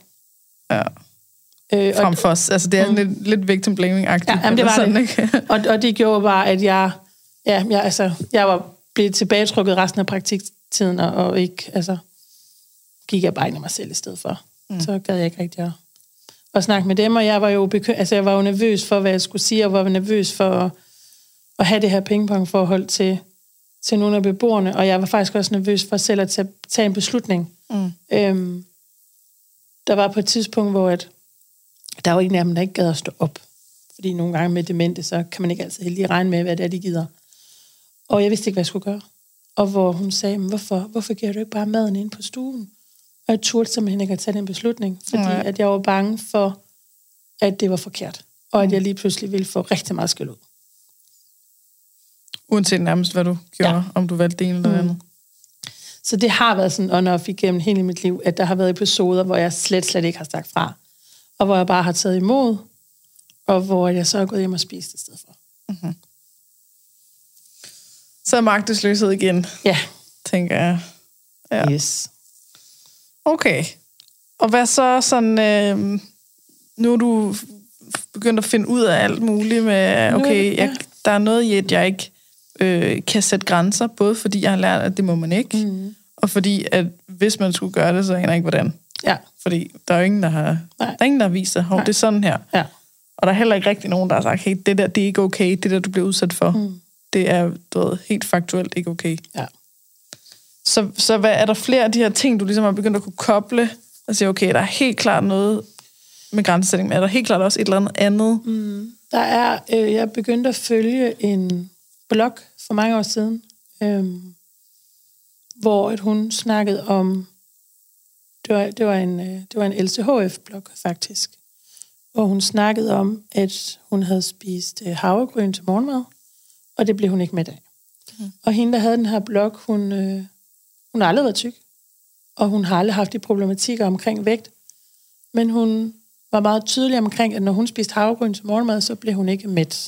S1: Frem for os. Altså, det er lidt victim blaming-agtigt.
S2: Ja, det var sådan, det. Ikke? og det gjorde bare, at jeg var blevet tilbagetrukket resten af praktiktiden, og ikke, gik jeg bare ind i mig selv i stedet for. Så gad jeg ikke rigtig at snakke med dem, og jeg var jo jeg var jo nervøs for, hvad jeg skulle sige, og var nervøs for at have det her pingpong-forhold til nogle af beboerne, og jeg var faktisk også nervøs for selv at tage en beslutning. Der var på et tidspunkt, hvor der var en af dem, der ikke gad at stå op. Fordi nogle gange med demente, så kan man ikke altid lige regne med, hvad det er, de gider. Og jeg vidste ikke, hvad jeg skulle gøre. Og hvor hun sagde, hvorfor giver du ikke bare maden ind på stuen? Og jeg turde simpelthen ikke at tage den beslutning, fordi at jeg var bange for, at det var forkert. Og at jeg lige pludselig ville få rigtig meget skæld ud.
S1: Uanset nærmest, hvad du gjorde, om du valgte det ene eller andet. Så
S2: det har været sådan on-off igennem hele mit liv, at der har været episoder, hvor jeg slet ikke har sagt fra. Og hvor jeg bare har taget imod, og hvor jeg så er gået hjem og spist i stedet for. Mm-hmm.
S1: Så er magtesløshed igen, tænker jeg.
S2: Ja. Yes.
S1: Okay. Og hvad så sådan, nu er du begyndt at finde ud af alt muligt med, okay, der er noget i, at jeg ikke kan sætte grænser, både fordi jeg har lært, at det må man ikke, og fordi, at hvis man skulle gøre det, så aner jeg ikke, hvordan.
S2: Ja.
S1: Fordi der er jo ingen, der har vist sig, det er sådan her.
S2: Ja.
S1: Og der er heller ikke rigtig nogen, der har sagt, hey, det der, det er ikke okay, det der, du bliver udsat for, det er helt faktuelt ikke okay.
S2: Ja.
S1: Så hvad, er der flere af de her ting, du ligesom har begyndt at kunne koble, og sige, okay, der er helt klart noget med grænsesætning, men er der helt klart også et eller andet?
S2: Der er, jeg begyndte at følge en blog for mange år siden, hvor at hun snakkede om, det var en LCHF-blog faktisk, hvor hun snakkede om, at hun havde spist havregryn til morgenmad, og det blev hun ikke med af. Og hende, der havde den her blog, hun har aldrig været tyk, og hun har aldrig haft de problematikker omkring vægt, men hun var meget tydelig omkring, at når hun spiste havregryn til morgenmad, så blev hun ikke mæt.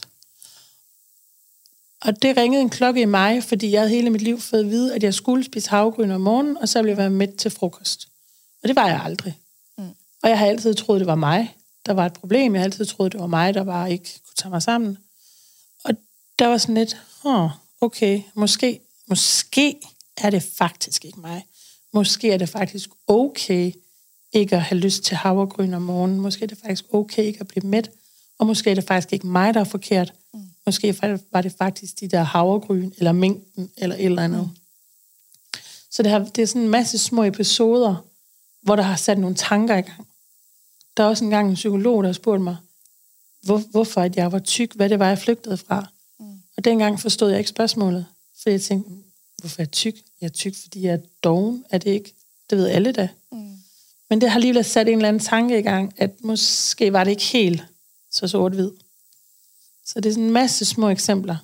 S2: Og det ringede en klokke i mig, fordi jeg havde hele mit liv fået at vide, at jeg skulle spise havregryn om morgenen, og så ville jeg være mæt til frokost. Og det var jeg aldrig. Og jeg har altid troet, det var mig, der var et problem. Jeg har altid troet, det var mig, der bare ikke kunne tage mig sammen. Og der var sådan lidt, okay, måske er det faktisk ikke mig. Måske er det faktisk okay ikke at have lyst til havregryn om morgenen. Måske er det faktisk okay ikke at blive mæt. Og måske er det faktisk ikke mig, der er forkert. Måske var det faktisk de der havregryn, eller mængden, eller et eller andet. Så det er sådan en masse små episoder, hvor der har sat nogle tanker i gang. Der er også engang en psykolog, der spurgte mig, hvorfor at jeg var tyk, hvad det var, jeg flygtede fra. Og dengang forstod jeg ikke spørgsmålet. For jeg tænkte, hvorfor er jeg tyk? Jeg er tyk, fordi jeg er doven. Er det ikke? Det ved alle da. Men det har alligevel sat en eller anden tanke i gang, at måske var det ikke helt så sort-hvid. Så det er sådan en masse små eksempler,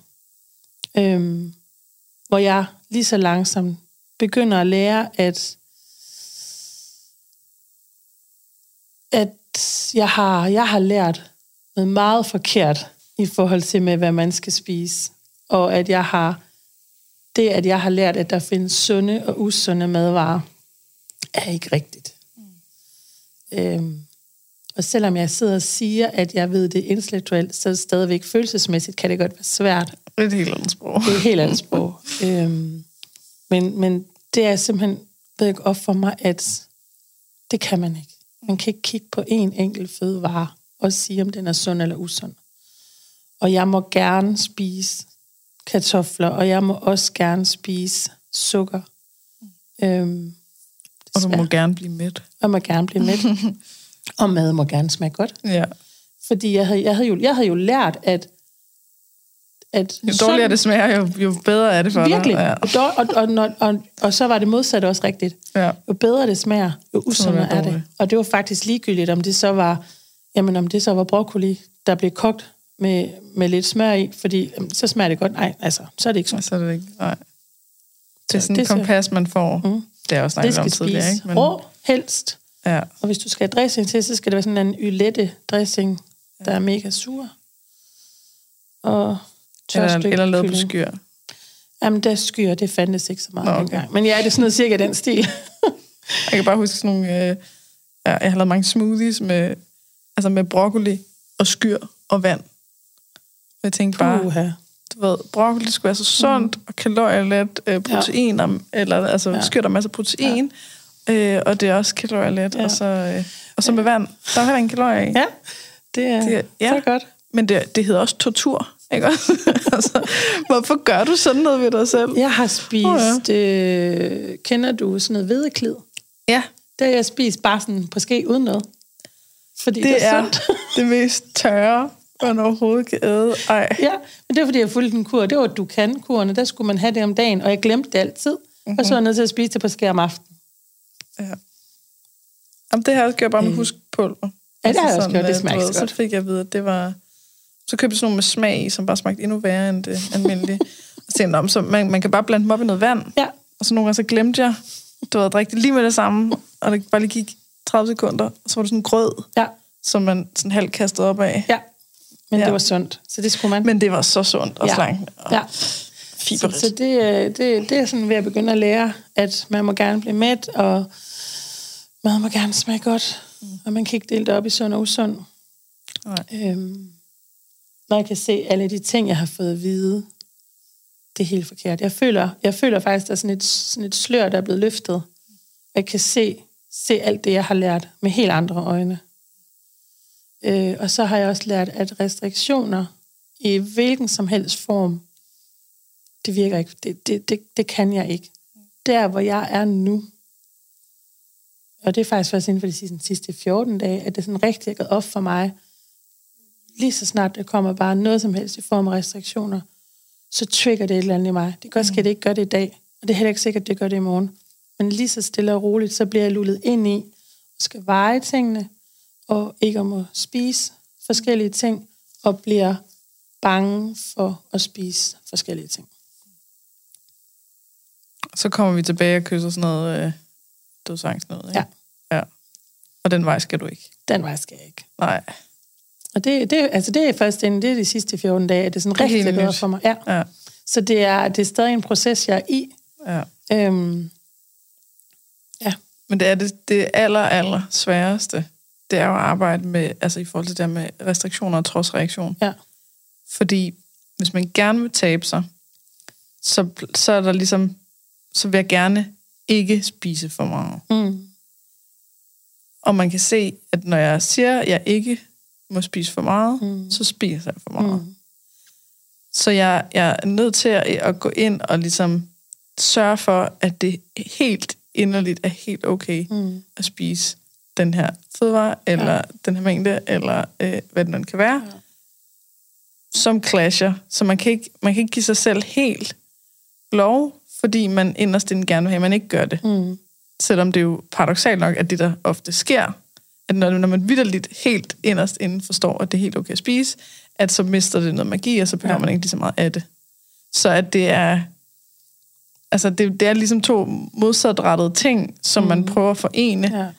S2: hvor jeg lige så langsomt begynder at lære, at jeg har lært noget meget forkert i forhold til med, hvad man skal spise. Og at jeg har lært, at der findes sunde og usunde madvarer, er ikke rigtigt. Og selvom jeg sidder og siger, at jeg ved det intellektuelt, så stadigvæk følelsesmæssigt kan det godt være svært.
S1: Det er et helt andet sprog.
S2: Det er et helt andet sprog. Men det er simpelthen ved op for mig, at det kan man ikke. Man kan ikke kigge på en enkelt fødevare og sige, om den er sund eller usund. Og jeg må gerne spise kartofler, og jeg må også gerne spise sukker.
S1: Og du må gerne blive mæt.
S2: Og må gerne blive mæt. Og mad må gerne smage godt.
S1: Ja.
S2: Fordi jeg havde jo lært, at at
S1: jo dårligere det smager, jo bedre er det for
S2: virkelig.
S1: dig. Ja.
S2: Og så var det modsatte også rigtigt.
S1: Ja.
S2: Jo bedre det smager, jo usundere er det. Og det var faktisk ligegyldigt, om det så var broccoli, der blev kogt med lidt smør i, fordi så smager det godt. Nej, altså, så er det ikke sådan.
S1: Så er det ikke, nej. Det er sådan et kompas, man får. Det er også snakket om tidligere, ikke?
S2: Men rå, helst.
S1: Ja.
S2: Og hvis du skal have dressing til, så skal det være sådan en ylette dressing, der er mega sur. Og
S1: eller lavet på skyr.
S2: Jamen, der skyr, det fandtes ikke så meget engang. Men ja, det er sådan noget cirka den stil.
S1: Jeg kan bare huske sådan nogle... jeg har lavet mange smoothies med broccoli og skyr og vand. Jeg tænkte bare... Du ved, broccoli skulle være så sundt, og kalorielet, proteiner, skyr der masser af protein, og det er også kalorielet, og så med vand. Der er heller ingen kalorier i.
S2: Ja, det er så godt.
S1: Men det hedder også tortur, ikke også? Altså, hvorfor gør du sådan noget ved dig selv?
S2: Jeg har spist, kender du sådan noget hvedeklid?
S1: Ja.
S2: Det har jeg spist bare sådan på ske uden noget. Fordi det er sundt.
S1: Det mest tørre, man overhovedet kan æde. Ej.
S2: Ja, men det er fordi, jeg fulgte en kur. Det var Dukan-kurerne, der skulle man have det om dagen, og jeg glemte det altid. Og så var jeg nødt til at spise det på ske om aftenen.
S1: Ja. Jamen, det har jeg også gjort bare med huskpulver.
S2: Ja, det har jeg også gjort, det smager godt.
S1: Så fik jeg at vide, at det var... Så købte jeg sådan nogle med smag i, som bare smagte endnu værre end det almindelige. Og så tænkte jeg, så man kan bare blande dem op i noget vand.
S2: Ja.
S1: Og så nogle gange så glemte jeg, du havde drikket lige med det samme, og det bare lige gik 30 sekunder, og så var det sådan en grød, som man sådan halvt kastede op af.
S2: Ja, men det var sundt, så det skulle man.
S1: Men det var så sundt og slankt.
S2: Ja. Så det er sådan ved at begynde at lære, at man må gerne blive mæt, og man må gerne smage godt, og man kan ikke dele det op i sund og usund. Når jeg kan se alle de ting, jeg har fået at vide, det er helt forkert. Jeg føler faktisk, der er sådan et slør, der er blevet løftet. Og jeg kan se alt det, jeg har lært med helt andre øjne. Og så har jeg også lært, at restriktioner i hvilken som helst form, det virker ikke. Det kan jeg ikke. Der, hvor jeg er nu, og det er faktisk først inden for de sidste 14 dage, at det sådan rigtig er gået op for mig, lige så snart der kommer bare noget som helst i form af restriktioner, så trigger det et eller andet i mig. Det kan godt ske, at det ikke gør det i dag, og det er heller ikke sikkert, at det gør det i morgen. Men lige så stille og roligt, så bliver jeg lullet ind i, og skal veje tingene, og ikke om at spise forskellige ting, og bliver bange for at spise forskellige ting.
S1: Så kommer vi tilbage og kysser sådan noget dødsangst noget, ikke?
S2: Ja.
S1: Og den vej skal du ikke?
S2: Den vej skal jeg ikke.
S1: Nej.
S2: Og det er først inden, det er de sidste 14 dage, at det er sådan rigtig bedre for mig. Ja. Så det er stadig en proces, jeg er i.
S1: Ja.
S2: Ja.
S1: Men det aller sværeste, det er jo at arbejde med, altså i forhold til det med restriktioner og trodsreaktion.
S2: Ja.
S1: Fordi hvis man gerne vil tabe sig, så er der ligesom, så vil jeg gerne ikke spise for meget. Og man kan se, at når jeg siger, at jeg ikke må spise for meget, så spiser jeg for meget. Så jeg er nødt til at gå ind og ligesom sørge for, at det helt inderligt er helt okay at spise den her fødevare, eller den her mængde, eller hvad det nu kan være, som clasher. Så man kan ikke give sig selv helt lov, fordi man inderst inden gerne vil have, at man ikke gør det. Selvom det er jo paradoksalt nok, at det der ofte sker, at når man vitterligt helt inderst inden forstår, at det er helt okay at spise, at så mister det noget magi, og så behøver man ikke lige så meget af det. Så at det er, altså det er ligesom to modsatrettede ting, som man prøver at forene,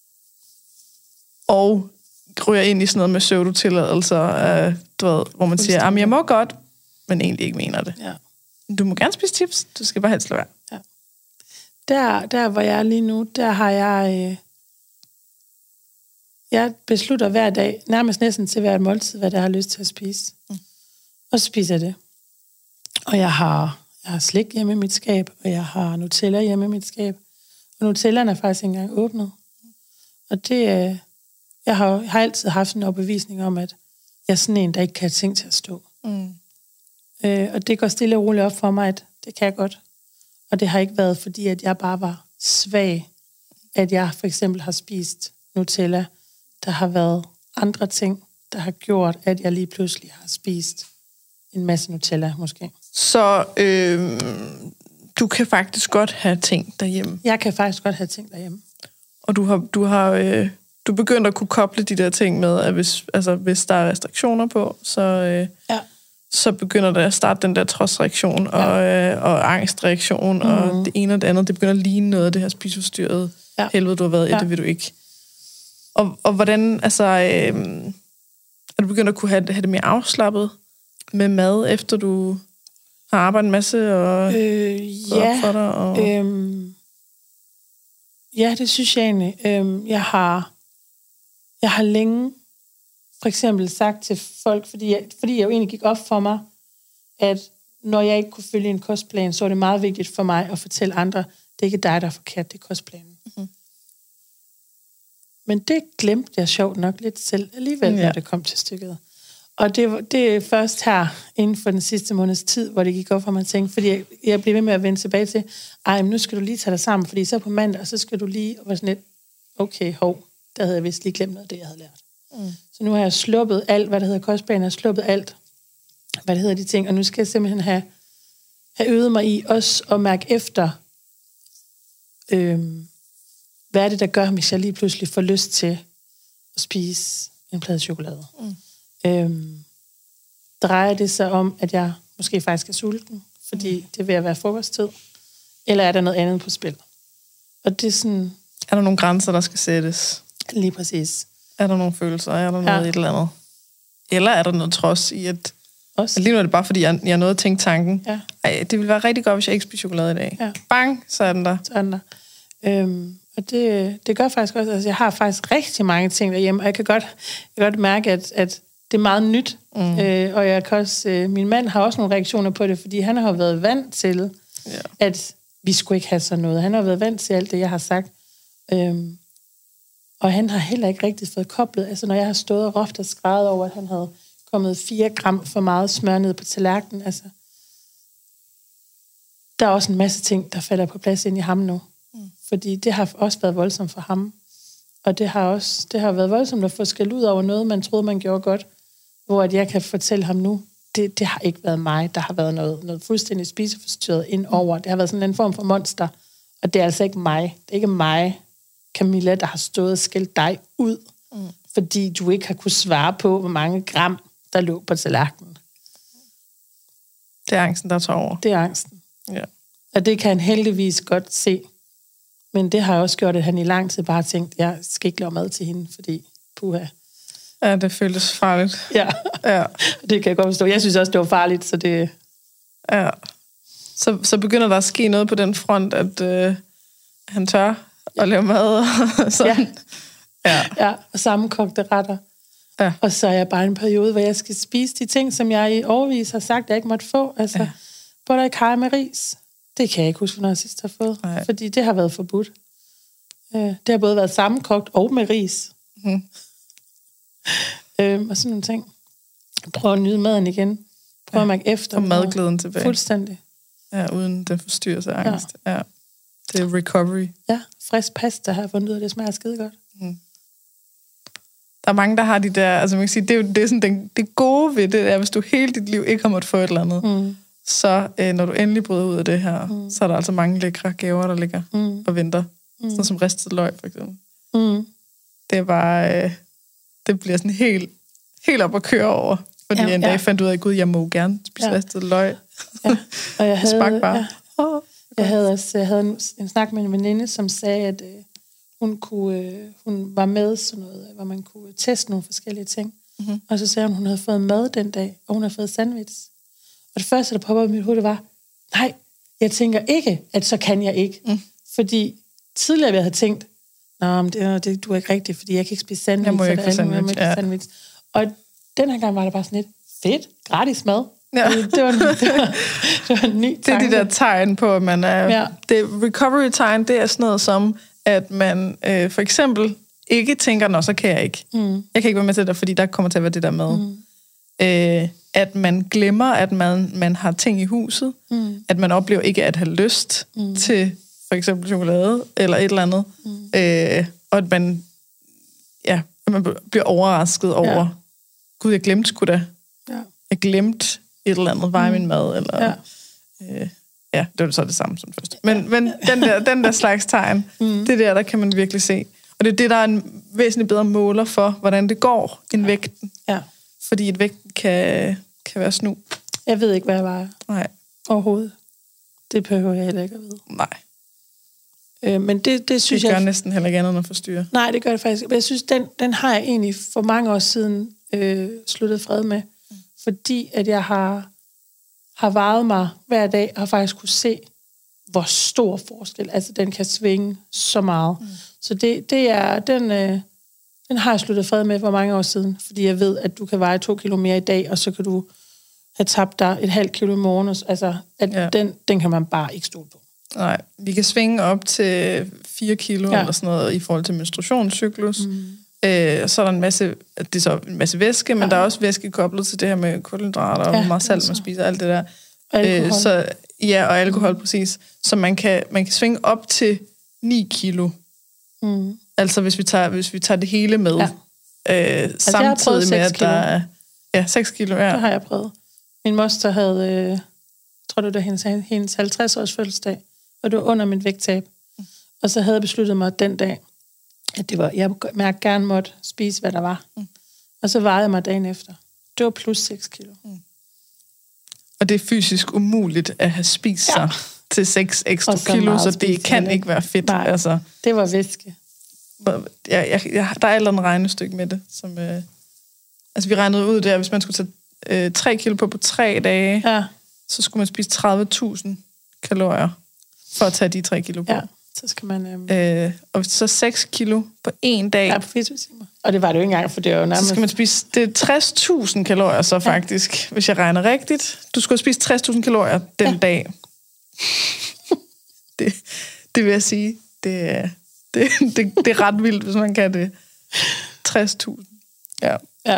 S1: og ryger ind i sådan noget med pseudotilladelser, hvor man siger, jeg må godt, men egentlig ikke mener det. Ja. Du må gerne spise chips, du skal bare helst lade være.
S2: Ja. Der hvor jeg er lige nu, der har jeg beslutter hver dag, nærmest næsten til hvert måltid, hvad jeg har lyst til at spise. Og så spiser jeg det. Og jeg har slik hjemme i mit skab, og jeg har Nutella hjemme i mit skab. Og Nutellaen er faktisk ikke engang åbnet. Og det, jeg har altid haft en overbevisning om, at jeg er sådan en, der ikke kan have ting til at stå. Og det går stille og roligt op for mig, at det kan jeg godt. Og det har ikke været, fordi at jeg bare var svag, at jeg for eksempel har spist Nutella. Der har været andre ting, der har gjort, at jeg lige pludselig har spist en masse Nutella, måske.
S1: Så du kan faktisk godt have ting derhjemme?
S2: Jeg kan faktisk godt have ting derhjemme.
S1: Og du begynder at kunne koble de der ting med, at hvis der er restriktioner på, så begynder der at starte den der trodsreaktion og angstreaktion, og det ene og det andet, det begynder at ligne noget af det her spiseforstyrrede helvede, du har været i, det vil du ikke. Og hvordan, er du begyndt at kunne have det mere afslappet med mad, efter du har arbejdet en masse og gået op for dig? Og...
S2: ja, det synes jeg egentlig. Jeg har længe for eksempel sagt til folk, fordi jeg jo egentlig gik op for mig, at når jeg ikke kunne følge en kostplan, så var det meget vigtigt for mig at fortælle andre, det er ikke dig, der er forkert, det er kostplanen. Mm-hmm. Men det glemte jeg sjovt nok lidt selv alligevel, når det kom til stykket. Og det er først her, inden for den sidste måneds tid, hvor det gik op for mig at tænke, fordi jeg blev ved med at vende tilbage til, men nu skal du lige tage dig sammen, fordi så på mandag, og så skal du lige, og være sådan lidt, okay, der havde jeg vist lige glemt noget af det, jeg havde lært. Mm. Så nu har jeg sluppet alt, hvad der hedder kostplaner, jeg har sluppet alt, hvad det hedder de ting, og nu skal jeg simpelthen have øvet mig i også at mærke efter, hvad er det, der gør, hvis jeg lige pludselig får lyst til at spise en plade chokolade. Drejer det sig om, at jeg måske faktisk er sulten, fordi det vil være frokosttid, eller er der noget andet på spil? Og det er sådan...
S1: Er der nogle grænser, der skal sættes?
S2: Lige præcis.
S1: Er der nogle følelser? Er der noget et eller andet? Eller er der noget trods i, at lige nu er det bare, fordi jeg er nået at tænke tanken. Ja. Det ville være rigtig godt, hvis jeg ikke spiser chokolade i dag. Ja. Bang, så er den der.
S2: Så er den der. Og det gør faktisk også, altså jeg har faktisk rigtig mange ting derhjemme, og jeg kan godt mærke, at det er meget nyt. Og jeg kan også, min mand har også nogle reaktioner på det, fordi han har været vant til, at vi skulle ikke have sådan noget. Han har været vant til alt det, jeg har sagt. Og han har heller ikke rigtig fået koblet. Altså når jeg har stået og råbt og skreget over, at han havde kommet 4 gram for meget smør ned på tallerkenen, altså der er også en masse ting, der falder på plads ind i ham nu. Fordi det har også været voldsomt for ham. Og det har været voldsomt at få skæld ud over noget, man troede, man gjorde godt. Hvor at jeg kan fortælle ham nu, det har ikke været mig. Der har været noget fuldstændig spiseforstyrret ind over. Det har været sådan en form for monster. Og det er altså ikke mig. Det er ikke mig, Camilla, der har stået og skældt dig ud. Fordi du ikke har kunne svare på, hvor mange gram, der lå på tallerkenen.
S1: Det er angsten, der tager over.
S2: Det er angsten. Ja. Og det kan han heldigvis godt se. Men det har også gjort, at han i lang tid bare tænkt, jeg skal ikke lave mad til hende, fordi puha.
S1: Ja, det føltes farligt.
S2: Ja. Det kan jeg godt forstå. Jeg synes også, det var farligt, så det...
S1: Ja. Så begynder der at ske noget på den front, at han tør at lave mad.
S2: Ja, og sammenkogte retter. Ja. Og så er jeg bare en periode, hvor jeg skal spise de ting, som jeg i årevis har sagt, jeg ikke måtte få. Altså, butter i kaj med ris. Det kan jeg ikke huske, når jeg sidst har fået. Nej. Fordi det har været forbudt. Det har både været sammenkogt og med ris. Og sådan nogle ting. Prøv at nyde maden igen. Prøv at mærke efter.
S1: Og madglæden tilbage.
S2: Fuldstændig.
S1: Ja, uden den forstyrrelse af angst. Ja. Det er recovery.
S2: Ja, frisk pasta har jeg fundet ud af, det smager skide godt.
S1: Der er mange, der har de der, altså man kan sige, det er sådan det gode ved det, er, hvis du hele dit liv ikke har måttet få et eller andet, så når du endelig bryder ud af det her, så er der altså mange lækre gaver, der ligger og venter. Sådan som ristet løg, for eksempel. Det er bare, det bliver sådan helt op at køre over. Fordi en dag fandt ud af, at jeg må gerne spise ristet løg.
S2: Ja. Og jeg havde, jeg havde en snak med en veninde, som sagde, at hun var med sådan noget, hvor man kunne teste nogle forskellige ting. Og så sagde hun havde fået mad den dag, og hun havde fået sandwich. Og det første, der poppede i mit hoved, det var, nej, jeg tænker ikke, at så kan jeg ikke. Fordi tidligere jeg havde tænkt, men det du er ikke rigtigt, fordi jeg kan ikke spise sandwich.
S1: Jeg må ikke få
S2: sandwich. Og den her gang var det bare sådan lidt fedt, gratis mad. Ja. Det var en ny tanke.
S1: Det er de der tegn på, at man er... Det recovery-tegn, det er sådan noget som, at man for eksempel ikke tænker, så kan jeg ikke. Jeg kan ikke være med til det, fordi der kommer til at være det der med. At man glemmer, at man har ting i huset. At man oplever ikke at have lyst til for eksempel chokolade, eller et eller andet. Og at man bliver overrasket over, gud, jeg glemte sgu da. Jeg glemte et eller andet, veje min mad, eller... Ja, det var så det samme som først. Men den der slags tegn, det der kan man virkelig se. Og det er det, der er en væsentligt bedre måler for, hvordan det går, end vægten. Ja. Fordi et vægt kan være snu.
S2: Jeg ved ikke, hvad jeg vejer.
S1: Nej.
S2: Overhovedet. Det behøver jeg heller ikke at vide.
S1: Nej.
S2: Men det synes jeg...
S1: Det gør næsten heller ikke andet end at forstyrre.
S2: Nej, det gør det faktisk. Men jeg synes, den har jeg egentlig for mange år siden sluttet fred med. Fordi at jeg har vejet mig hver dag, og har faktisk kunne se, hvor stor forskel. Altså, den kan svinge så meget. Så det er... Den har jeg sluttet fred med for mange år siden, fordi jeg ved, at du kan veje 2 kilo mere i dag, og så kan du have tabt dig et halvt kilo i morgen. Altså, den kan man bare ikke stole på.
S1: Nej, vi kan svinge op til 4 kilo eller sådan noget i forhold til menstruationscyklus. Så er der det er så en masse væske, men der er også væske koblet til det her med kulhydrater og hvor meget salt man spiser, alt det der.
S2: Alkohol.
S1: Og alkohol, præcis. Så man kan svinge op til 9 kilo. Altså hvis vi tager det hele med. Samtidig med, at der er 6 kilo. Ja.
S2: Det har jeg prøvet. Min moster havde, jeg tror det var hendes 50-års fødselsdag, og det var under min vægttab. Og så havde jeg besluttet mig den dag, at jeg gerne måtte spise, hvad der var. Og så vejede jeg mig dagen efter. Det var plus 6 kilo.
S1: Og det er fysisk umuligt at have spist sig til 6 ekstra kilo, så det kan ikke være fedt.
S2: Nej, altså. Det var væske.
S1: Der er et regnestykke med det. Som, altså vi regnede ud der, hvis man skulle tage 3 kilo på 3 dage, så skulle man spise 30.000 kalorier for at tage de 3 kilo på.
S2: Ja, så skal man...
S1: og så 6 kilo på 1 dag.
S2: Ja, på 24 timer. Og det var det jo ikke engang, for det er jo nærmest...
S1: Så skal man spise... Det er 60.000 kalorier så faktisk, hvis jeg regner rigtigt. Du skulle spise 60.000 kalorier den dag. Det vil jeg sige, det er ret vildt, hvis man kan det. 60.000. Ja.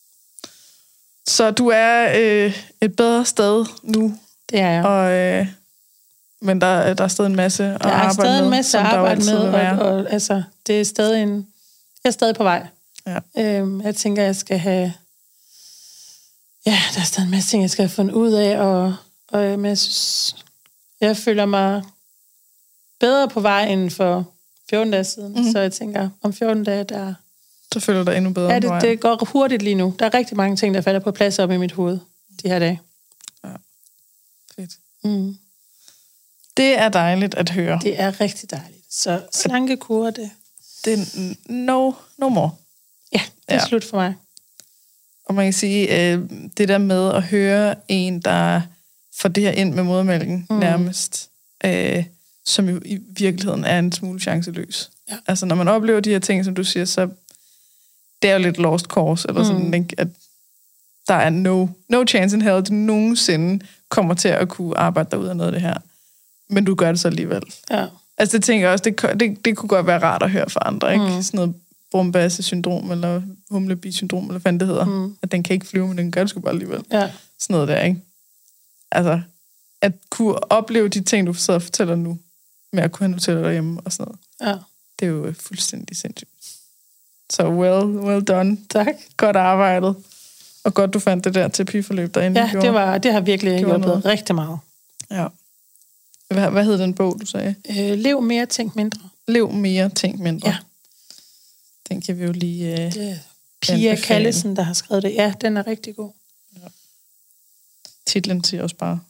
S1: Så du er et bedre sted nu.
S2: Det er jeg.
S1: Men der er stadig en masse at arbejde med.
S2: Der er stadig en masse at arbejde med, og altså, det er stadig jeg er stadig på vej.
S1: Ja.
S2: Jeg tænker, jeg skal have... Ja, der er stadig en masse ting, jeg skal have fundet ud af, men jeg synes, jeg føler mig bedre på vej end for 14 dage siden. Så jeg tænker, om 14 dage,
S1: så føler du dig endnu bedre på vej.
S2: Det går hurtigt lige nu. Der er rigtig mange ting, der falder på plads op i mit hoved de her dage.
S1: Ja, fedt. Det er dejligt at høre.
S2: Det er rigtig dejligt. Så slankekur, det
S1: er no more.
S2: Ja, det er slut for mig.
S1: Og man kan sige, det der med at høre en, der får det her ind med modermælken nærmest, som jo i virkeligheden er en smule chanceløs. Ja. Altså når man oplever de her ting, som du siger, så det er jo lidt lost cause, eller sådan, at der er no chance in hell, at du nogensinde kommer til at kunne arbejde dig ud af noget af det her. Men du gør det så alligevel. Ja. Altså det tænker jeg også, det kunne godt være rart at høre fra andre, ikke? Sådan noget Brumbasse-syndrom, eller humlebi-syndrom, eller hvad det hedder. At den kan ikke flyve, men den gør det sgu bare alligevel. Ja. Sådan noget der, ikke? Altså, at kunne opleve de ting, du sidder og fortæller nu, med at kunne have Nutella derhjemme og sådan noget. Ja. Det er jo fuldstændig sindssygt. Så well done.
S2: Tak.
S1: Godt arbejdet. Og godt, du fandt det der terapiforløb derinde.
S2: Ja, det har virkelig hjulpet rigtig meget.
S1: Ja. Hvad hed den bog, du sagde?
S2: Lev mere, tænk mindre.
S1: Lev mere, tænk mindre. Ja. Den kan vi jo lige...
S2: Det er Pia Kallesen, der har skrevet det. Ja, den er rigtig god. Ja.
S1: Titlen til også bare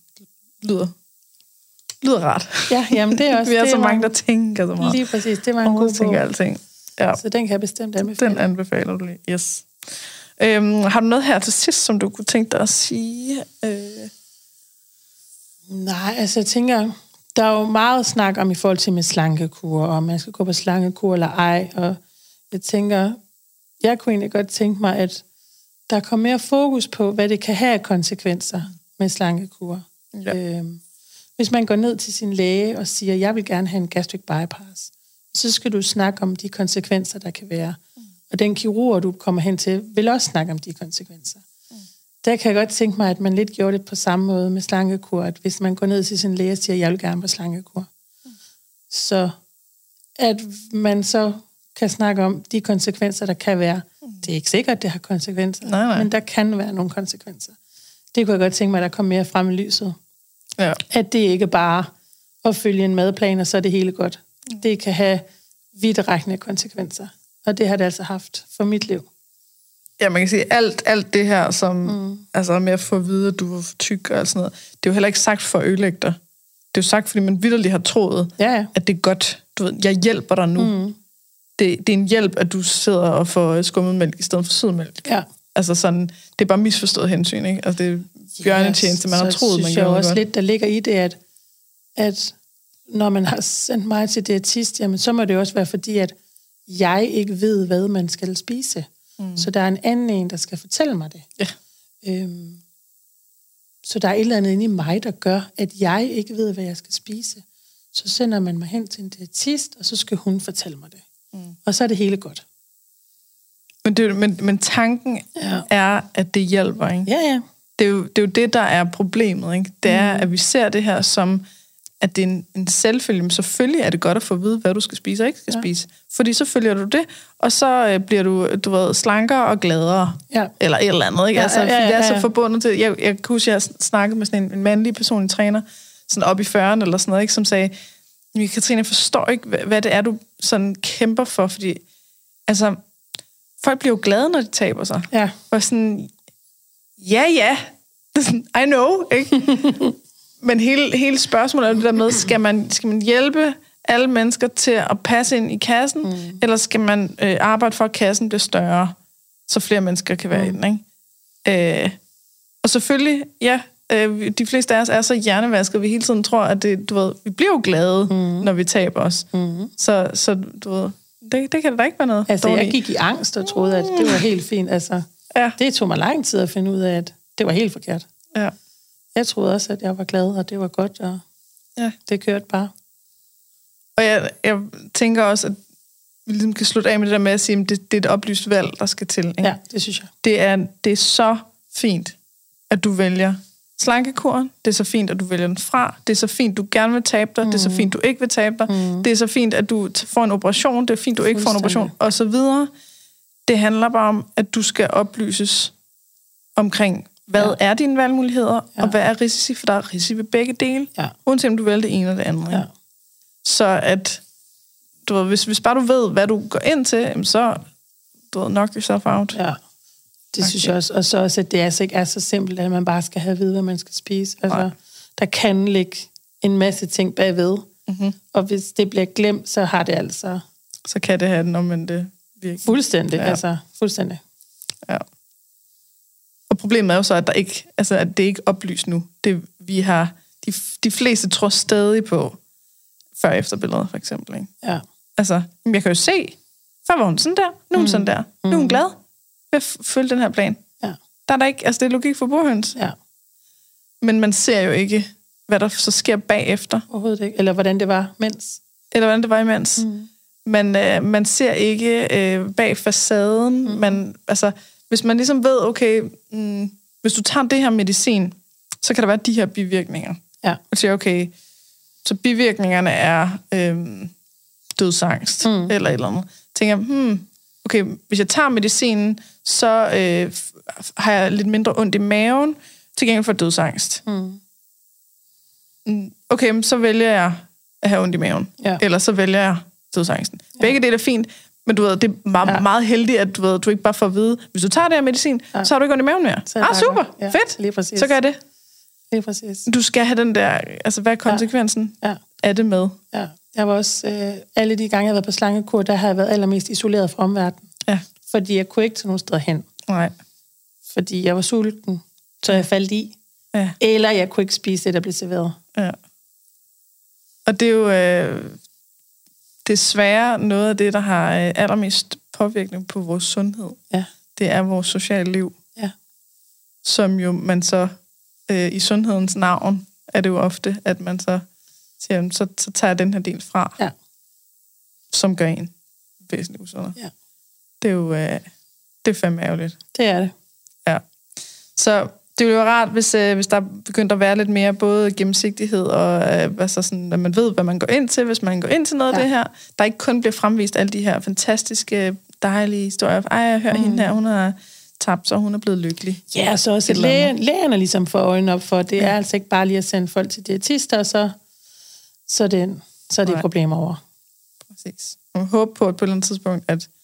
S1: lyder rart.
S2: Ja, jamen det er også...
S1: vi er så mange, der tænker så meget.
S2: Lige præcis, det var en god bog.
S1: Alting. Ja.
S2: Så den kan jeg bestemt anbefale.
S1: Den anbefaler du lige, yes. Har du noget her til sidst, som du kunne tænke dig at sige?
S2: Nej, altså jeg tænker, der er jo meget snak om i forhold til med slankekur, og man skal gå på slankekur eller ej, og jeg tænker, jeg kunne egentlig godt tænke mig, at der kommer mere fokus på, hvad det kan have af konsekvenser med slankekur. Ja. Hvis man går ned til sin læge og siger, jeg vil gerne have en gastric bypass, så skal du snakke om de konsekvenser, der kan være. Og den kirurg, du kommer hen til, vil også snakke om de konsekvenser. Der kan jeg godt tænke mig, at man lidt gjorde det på samme måde med slankekur, at hvis man går ned til sin læge og siger, jeg vil gerne på slankekur, så at man så kan snakke om de konsekvenser, der kan være. Det er ikke sikkert, at det har konsekvenser, men der kan være nogle konsekvenser. Det kunne jeg godt tænke mig, at der kom mere frem i lyset. Ja. At det ikke bare at følge en madplan, og så er det hele godt. Det kan have vidtrækkende konsekvenser. Og det har det altså haft for mit liv.
S1: Ja, man kan sige, alt det her, som altså med at få at vide, at du var for tyk og sådan noget, det er jo heller ikke sagt for at ødelægge dig. Det er jo sagt, fordi man vitterligt har troet, at det er godt. Du ved, jeg hjælper dig nu. Det er en hjælp, at du sidder og får skummet mælk i stedet for sødmælk. Ja. Altså sådan, det er bare misforstået hensyn, ikke? Altså det er bjørnetjeneste, man har troet, man gjorde det godt. Så synes jeg også lidt,
S2: der ligger i det, at når man har sendt mig til diætist, jamen så må det også være fordi, at jeg ikke ved, hvad man skal spise. Så der er en anden en, der skal fortælle mig det. Ja. Så der er et eller andet inde i mig, der gør, at jeg ikke ved, hvad jeg skal spise. Så sender man mig hen til en diætist, og så skal hun fortælle mig det. Og så er det hele godt.
S1: Men tanken er, at det hjælper, ikke?
S2: Ja.
S1: Det er jo det, der er problemet, ikke? Det er, at vi ser det her som, at det er en selvfølge, men selvfølgelig er det godt at få at vide, hvad du skal spise og ikke skal spise. Fordi så følger du det, og så bliver du ved, slankere og gladere. Ja. Eller et eller andet, ikke? Altså, det er så forbundet til... Jeg kan huske, jeg snakkede med sådan en mandlig personlig træner, sådan op i 40'erne eller sådan noget, ikke? Som sagde, Katrine, jeg forstår ikke, hvad det er, du sådan kæmper for, fordi altså, folk bliver jo glade, når de taber sig. Ja. Og sådan, ja, I know, ikke? Men hele spørgsmålet er det der med, skal man hjælpe alle mennesker til at passe ind i kassen, eller skal man arbejde for, at kassen bliver større, så flere mennesker kan være i den, ikke? Og selvfølgelig, de fleste af os er så hjernevasket, vi hele tiden tror, at det, du ved, vi bliver jo glade, når vi taber os. Så du ved, det kan da ikke være noget.
S2: Altså, jeg gik i angst og troede, at det var helt fint. Altså, det tog mig lang tid at finde ud af, at det var helt forkert. Ja. Jeg troede også, at jeg var glad, og det var godt, og det kørte bare.
S1: Og jeg tænker også, at vi ligesom kan slutte af med det der med at sige, at det er et oplyst valg, der skal til. Ikke?
S2: Ja, det synes jeg.
S1: Det er så fint, at du vælger slankekuren. Det er så fint, at du vælger den fra. Det er så fint, du gerne vil tabe dig. Det er så fint, du ikke vil tabe dig. Det er så fint, at du får en operation. Det er fint, du ikke får en operation. Og så videre. Det handler bare om, at du skal oplyses omkring, hvad er dine valgmuligheder, og hvad er risici, for der er risici ved begge dele, uanset om du vælger det ene eller det andet. Ja. Så at, du ved, hvis bare du ved, hvad du går ind til, så knock yourself out. Ja,
S2: det synes jeg også. Og så også, at det altså ikke er så simpelt, at man bare skal have at vide, hvad man skal spise. Altså, der kan ligge en masse ting bagved, og hvis det bliver glemt, så har det altså...
S1: Så kan det have den omvendte virkning.
S2: Fuldstændig.
S1: Ja. Og problemet er jo så, at at det ikke er oplyst nu. Vi har de fleste tror stadig på før- og efterbilleder, for eksempel. Ikke? Ja. Altså, jeg kan jo se, før var hun sådan der, nu er hun sådan der. Nu er hun glad ved at følge den her plan. Ja. Der er der ikke, altså det er logik for burhøns. Ja. Men man ser jo ikke, hvad der så sker bagefter.
S2: Overhovedet ikke. Eller hvordan det var mens.
S1: Eller hvordan det var imens. Man ser ikke bag facaden. Altså, hvis man ligesom ved, okay, hvis du tager det her medicin, så kan der være de her bivirkninger. Ja. Og siger, okay, så bivirkningerne er dødsangst, eller et eller andet. Tænker okay, hvis jeg tager medicinen, så har jeg lidt mindre ondt i maven, til gengæld for dødsangst. Okay, så vælger jeg at have ondt i maven. Ja. Eller så vælger jeg dødsangsten. Begge dele er fint, men du ved, det er meget heldigt, at du ikke bare får at vide, hvis du tager det her medicin, så har du ikke ondt i maven mere. Super, fedt,
S2: lige præcis.
S1: Så gør det.
S2: Lige præcis.
S1: Du skal have den der, altså hvad er konsekvensen af det med?
S2: Ja, jeg var også, alle de gange, jeg har været på slangekur, der har jeg været allermest isoleret fra omverdenen. Ja. Fordi jeg kunne ikke tage nogen steder hen. Nej. Fordi jeg var sulten, så jeg faldt i. Ja. Eller jeg kunne ikke spise det, der blev serveret. Ja.
S1: Og det er jo desværre noget af det, der har allermest påvirkning på vores sundhed. Ja. Det er vores sociale liv. Ja. Som jo man så i sundhedens navn er det jo ofte, at man så siger, så tager jeg den her del fra, som gør en væsentligt usundere. Ja. Det er jo det er fandme ærgerligt.
S2: Det er det.
S1: Ja. Så det ville jo være rart, hvis der begyndte at være lidt mere både gennemsigtighed og altså sådan, at man ved, hvad man går ind til, hvis man går ind til noget af det her. Der ikke kun bliver fremvist alle de her fantastiske, dejlige historier. Jeg hører hende her, hun har tabt sig, og hun er blevet lykkelig.
S2: Ja, så også lægen er ligesom for øjnene op for, det er altså ikke bare lige at sende folk til diætister, og så er det problemer over.
S1: Præcis. Jeg håber på, at på et eller andet tidspunkt,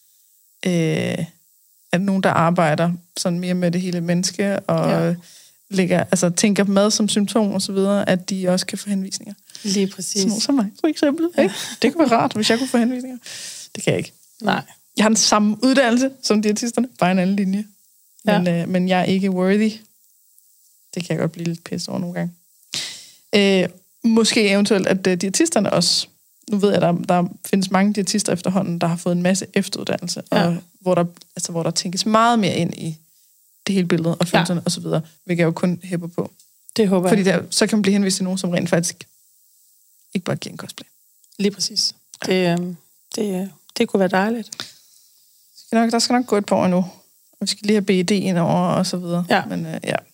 S1: at nogen, der arbejder sådan mere med det hele menneske, og tænker mad som symptom og så videre, at de også kan få henvisninger.
S2: Lige præcis.
S1: Sådan som mig, for eksempel. Ja. Ikke? Det kunne være rart, hvis jeg kunne få henvisninger. Det kan jeg ikke.
S2: Nej.
S1: Jeg har den samme uddannelse som diætisterne, bare en anden linje. Men jeg er ikke worthy. Det kan jeg godt blive lidt pisse over nogle gange. Måske eventuelt, at diætisterne også... Nu ved jeg, at der findes mange diætister efterhånden, der har fået en masse efteruddannelse, og hvor der tænkes meget mere ind i det hele billede, og følelserne og så videre, hvilket jeg jo kun hæpper på.
S2: Det håber
S1: jeg. Fordi så kan man blive henvist til nogen, som rent faktisk ikke bare giver en kostplan.
S2: Lige præcis. Det kunne være dejligt.
S1: Der skal nok gå et par år nu. Og vi skal lige have BED ind over, og så videre.
S2: Ja.
S1: Men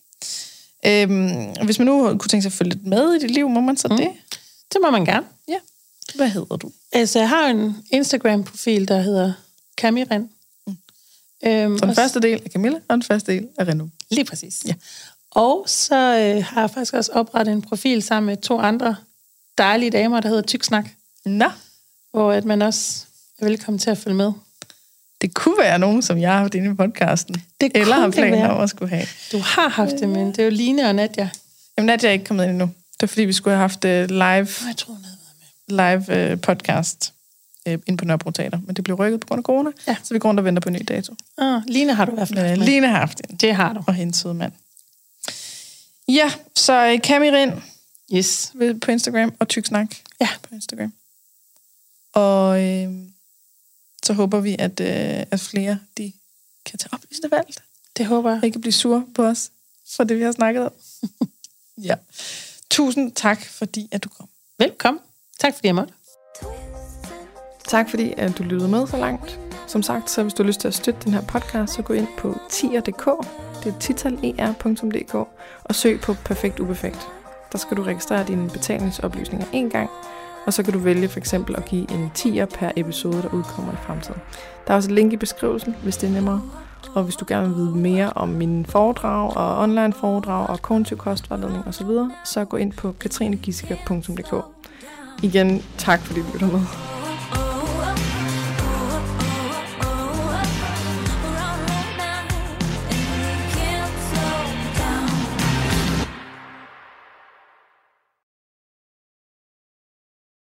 S1: hvis man nu kunne tænke sig at følge lidt med i dit liv, må man så det?
S2: Det må man gerne.
S1: Ja. Hvad hedder du?
S2: Altså, jeg har en Instagram-profil, der hedder Camirin.
S1: Så den første del er Camilla, og den første del er Renu.
S2: Lige præcis.
S1: Ja.
S2: Og så har jeg faktisk også oprettet en profil sammen med 2 andre dejlige damer, der hedder Tyksnak.
S1: Nå.
S2: Hvor at man også er velkommen til at følge med.
S1: Det kunne være nogen, som jeg har haft inde i podcasten.
S2: Det
S1: eller har planer om at skulle have.
S2: Du har haft det, men det er jo Line og Nadja.
S1: Jamen, Nadja er ikke kommet ind endnu. Det er fordi, vi skulle have haft live...
S2: Jeg tror,
S1: live podcast inde på Nørrebro Teater, men det blev rykket på grund af corona, så vi går rundt og venter på en ny dato.
S2: Line har du i hvert fald haft med.
S1: Line har haft en.
S2: Det har du.
S1: Og hendes søde mand. Ja, så Camirin på Instagram, og Tyksnak på Instagram. Og så håber vi, at flere de kan tage oplysende valg.
S2: Det håber jeg.
S1: Og ikke blive sure på os for det, vi har snakket om. Ja. Tusind tak, fordi at du kom.
S2: Velkommen. Tak fordi jeg måtte.
S1: Tak fordi at du lyttede med så langt. Som sagt, så hvis du har lyst til at støtte den her podcast, så gå ind på tier.dk, det er tital.er.dk, og søg på Perfekt Uperfekt. Der skal du registrere dine betalingsoplysninger en gang, og så kan du vælge for eksempel at give en 10'er per episode, der udkommer i fremtiden. Der er også et link i beskrivelsen, hvis det er nemmere. Og hvis du gerne vil vide mere om mine foredrag og online foredrag og kognitiv kostvejledning osv., så gå ind på katrinegissiker.dk. Igen, tak fordi du lytter med.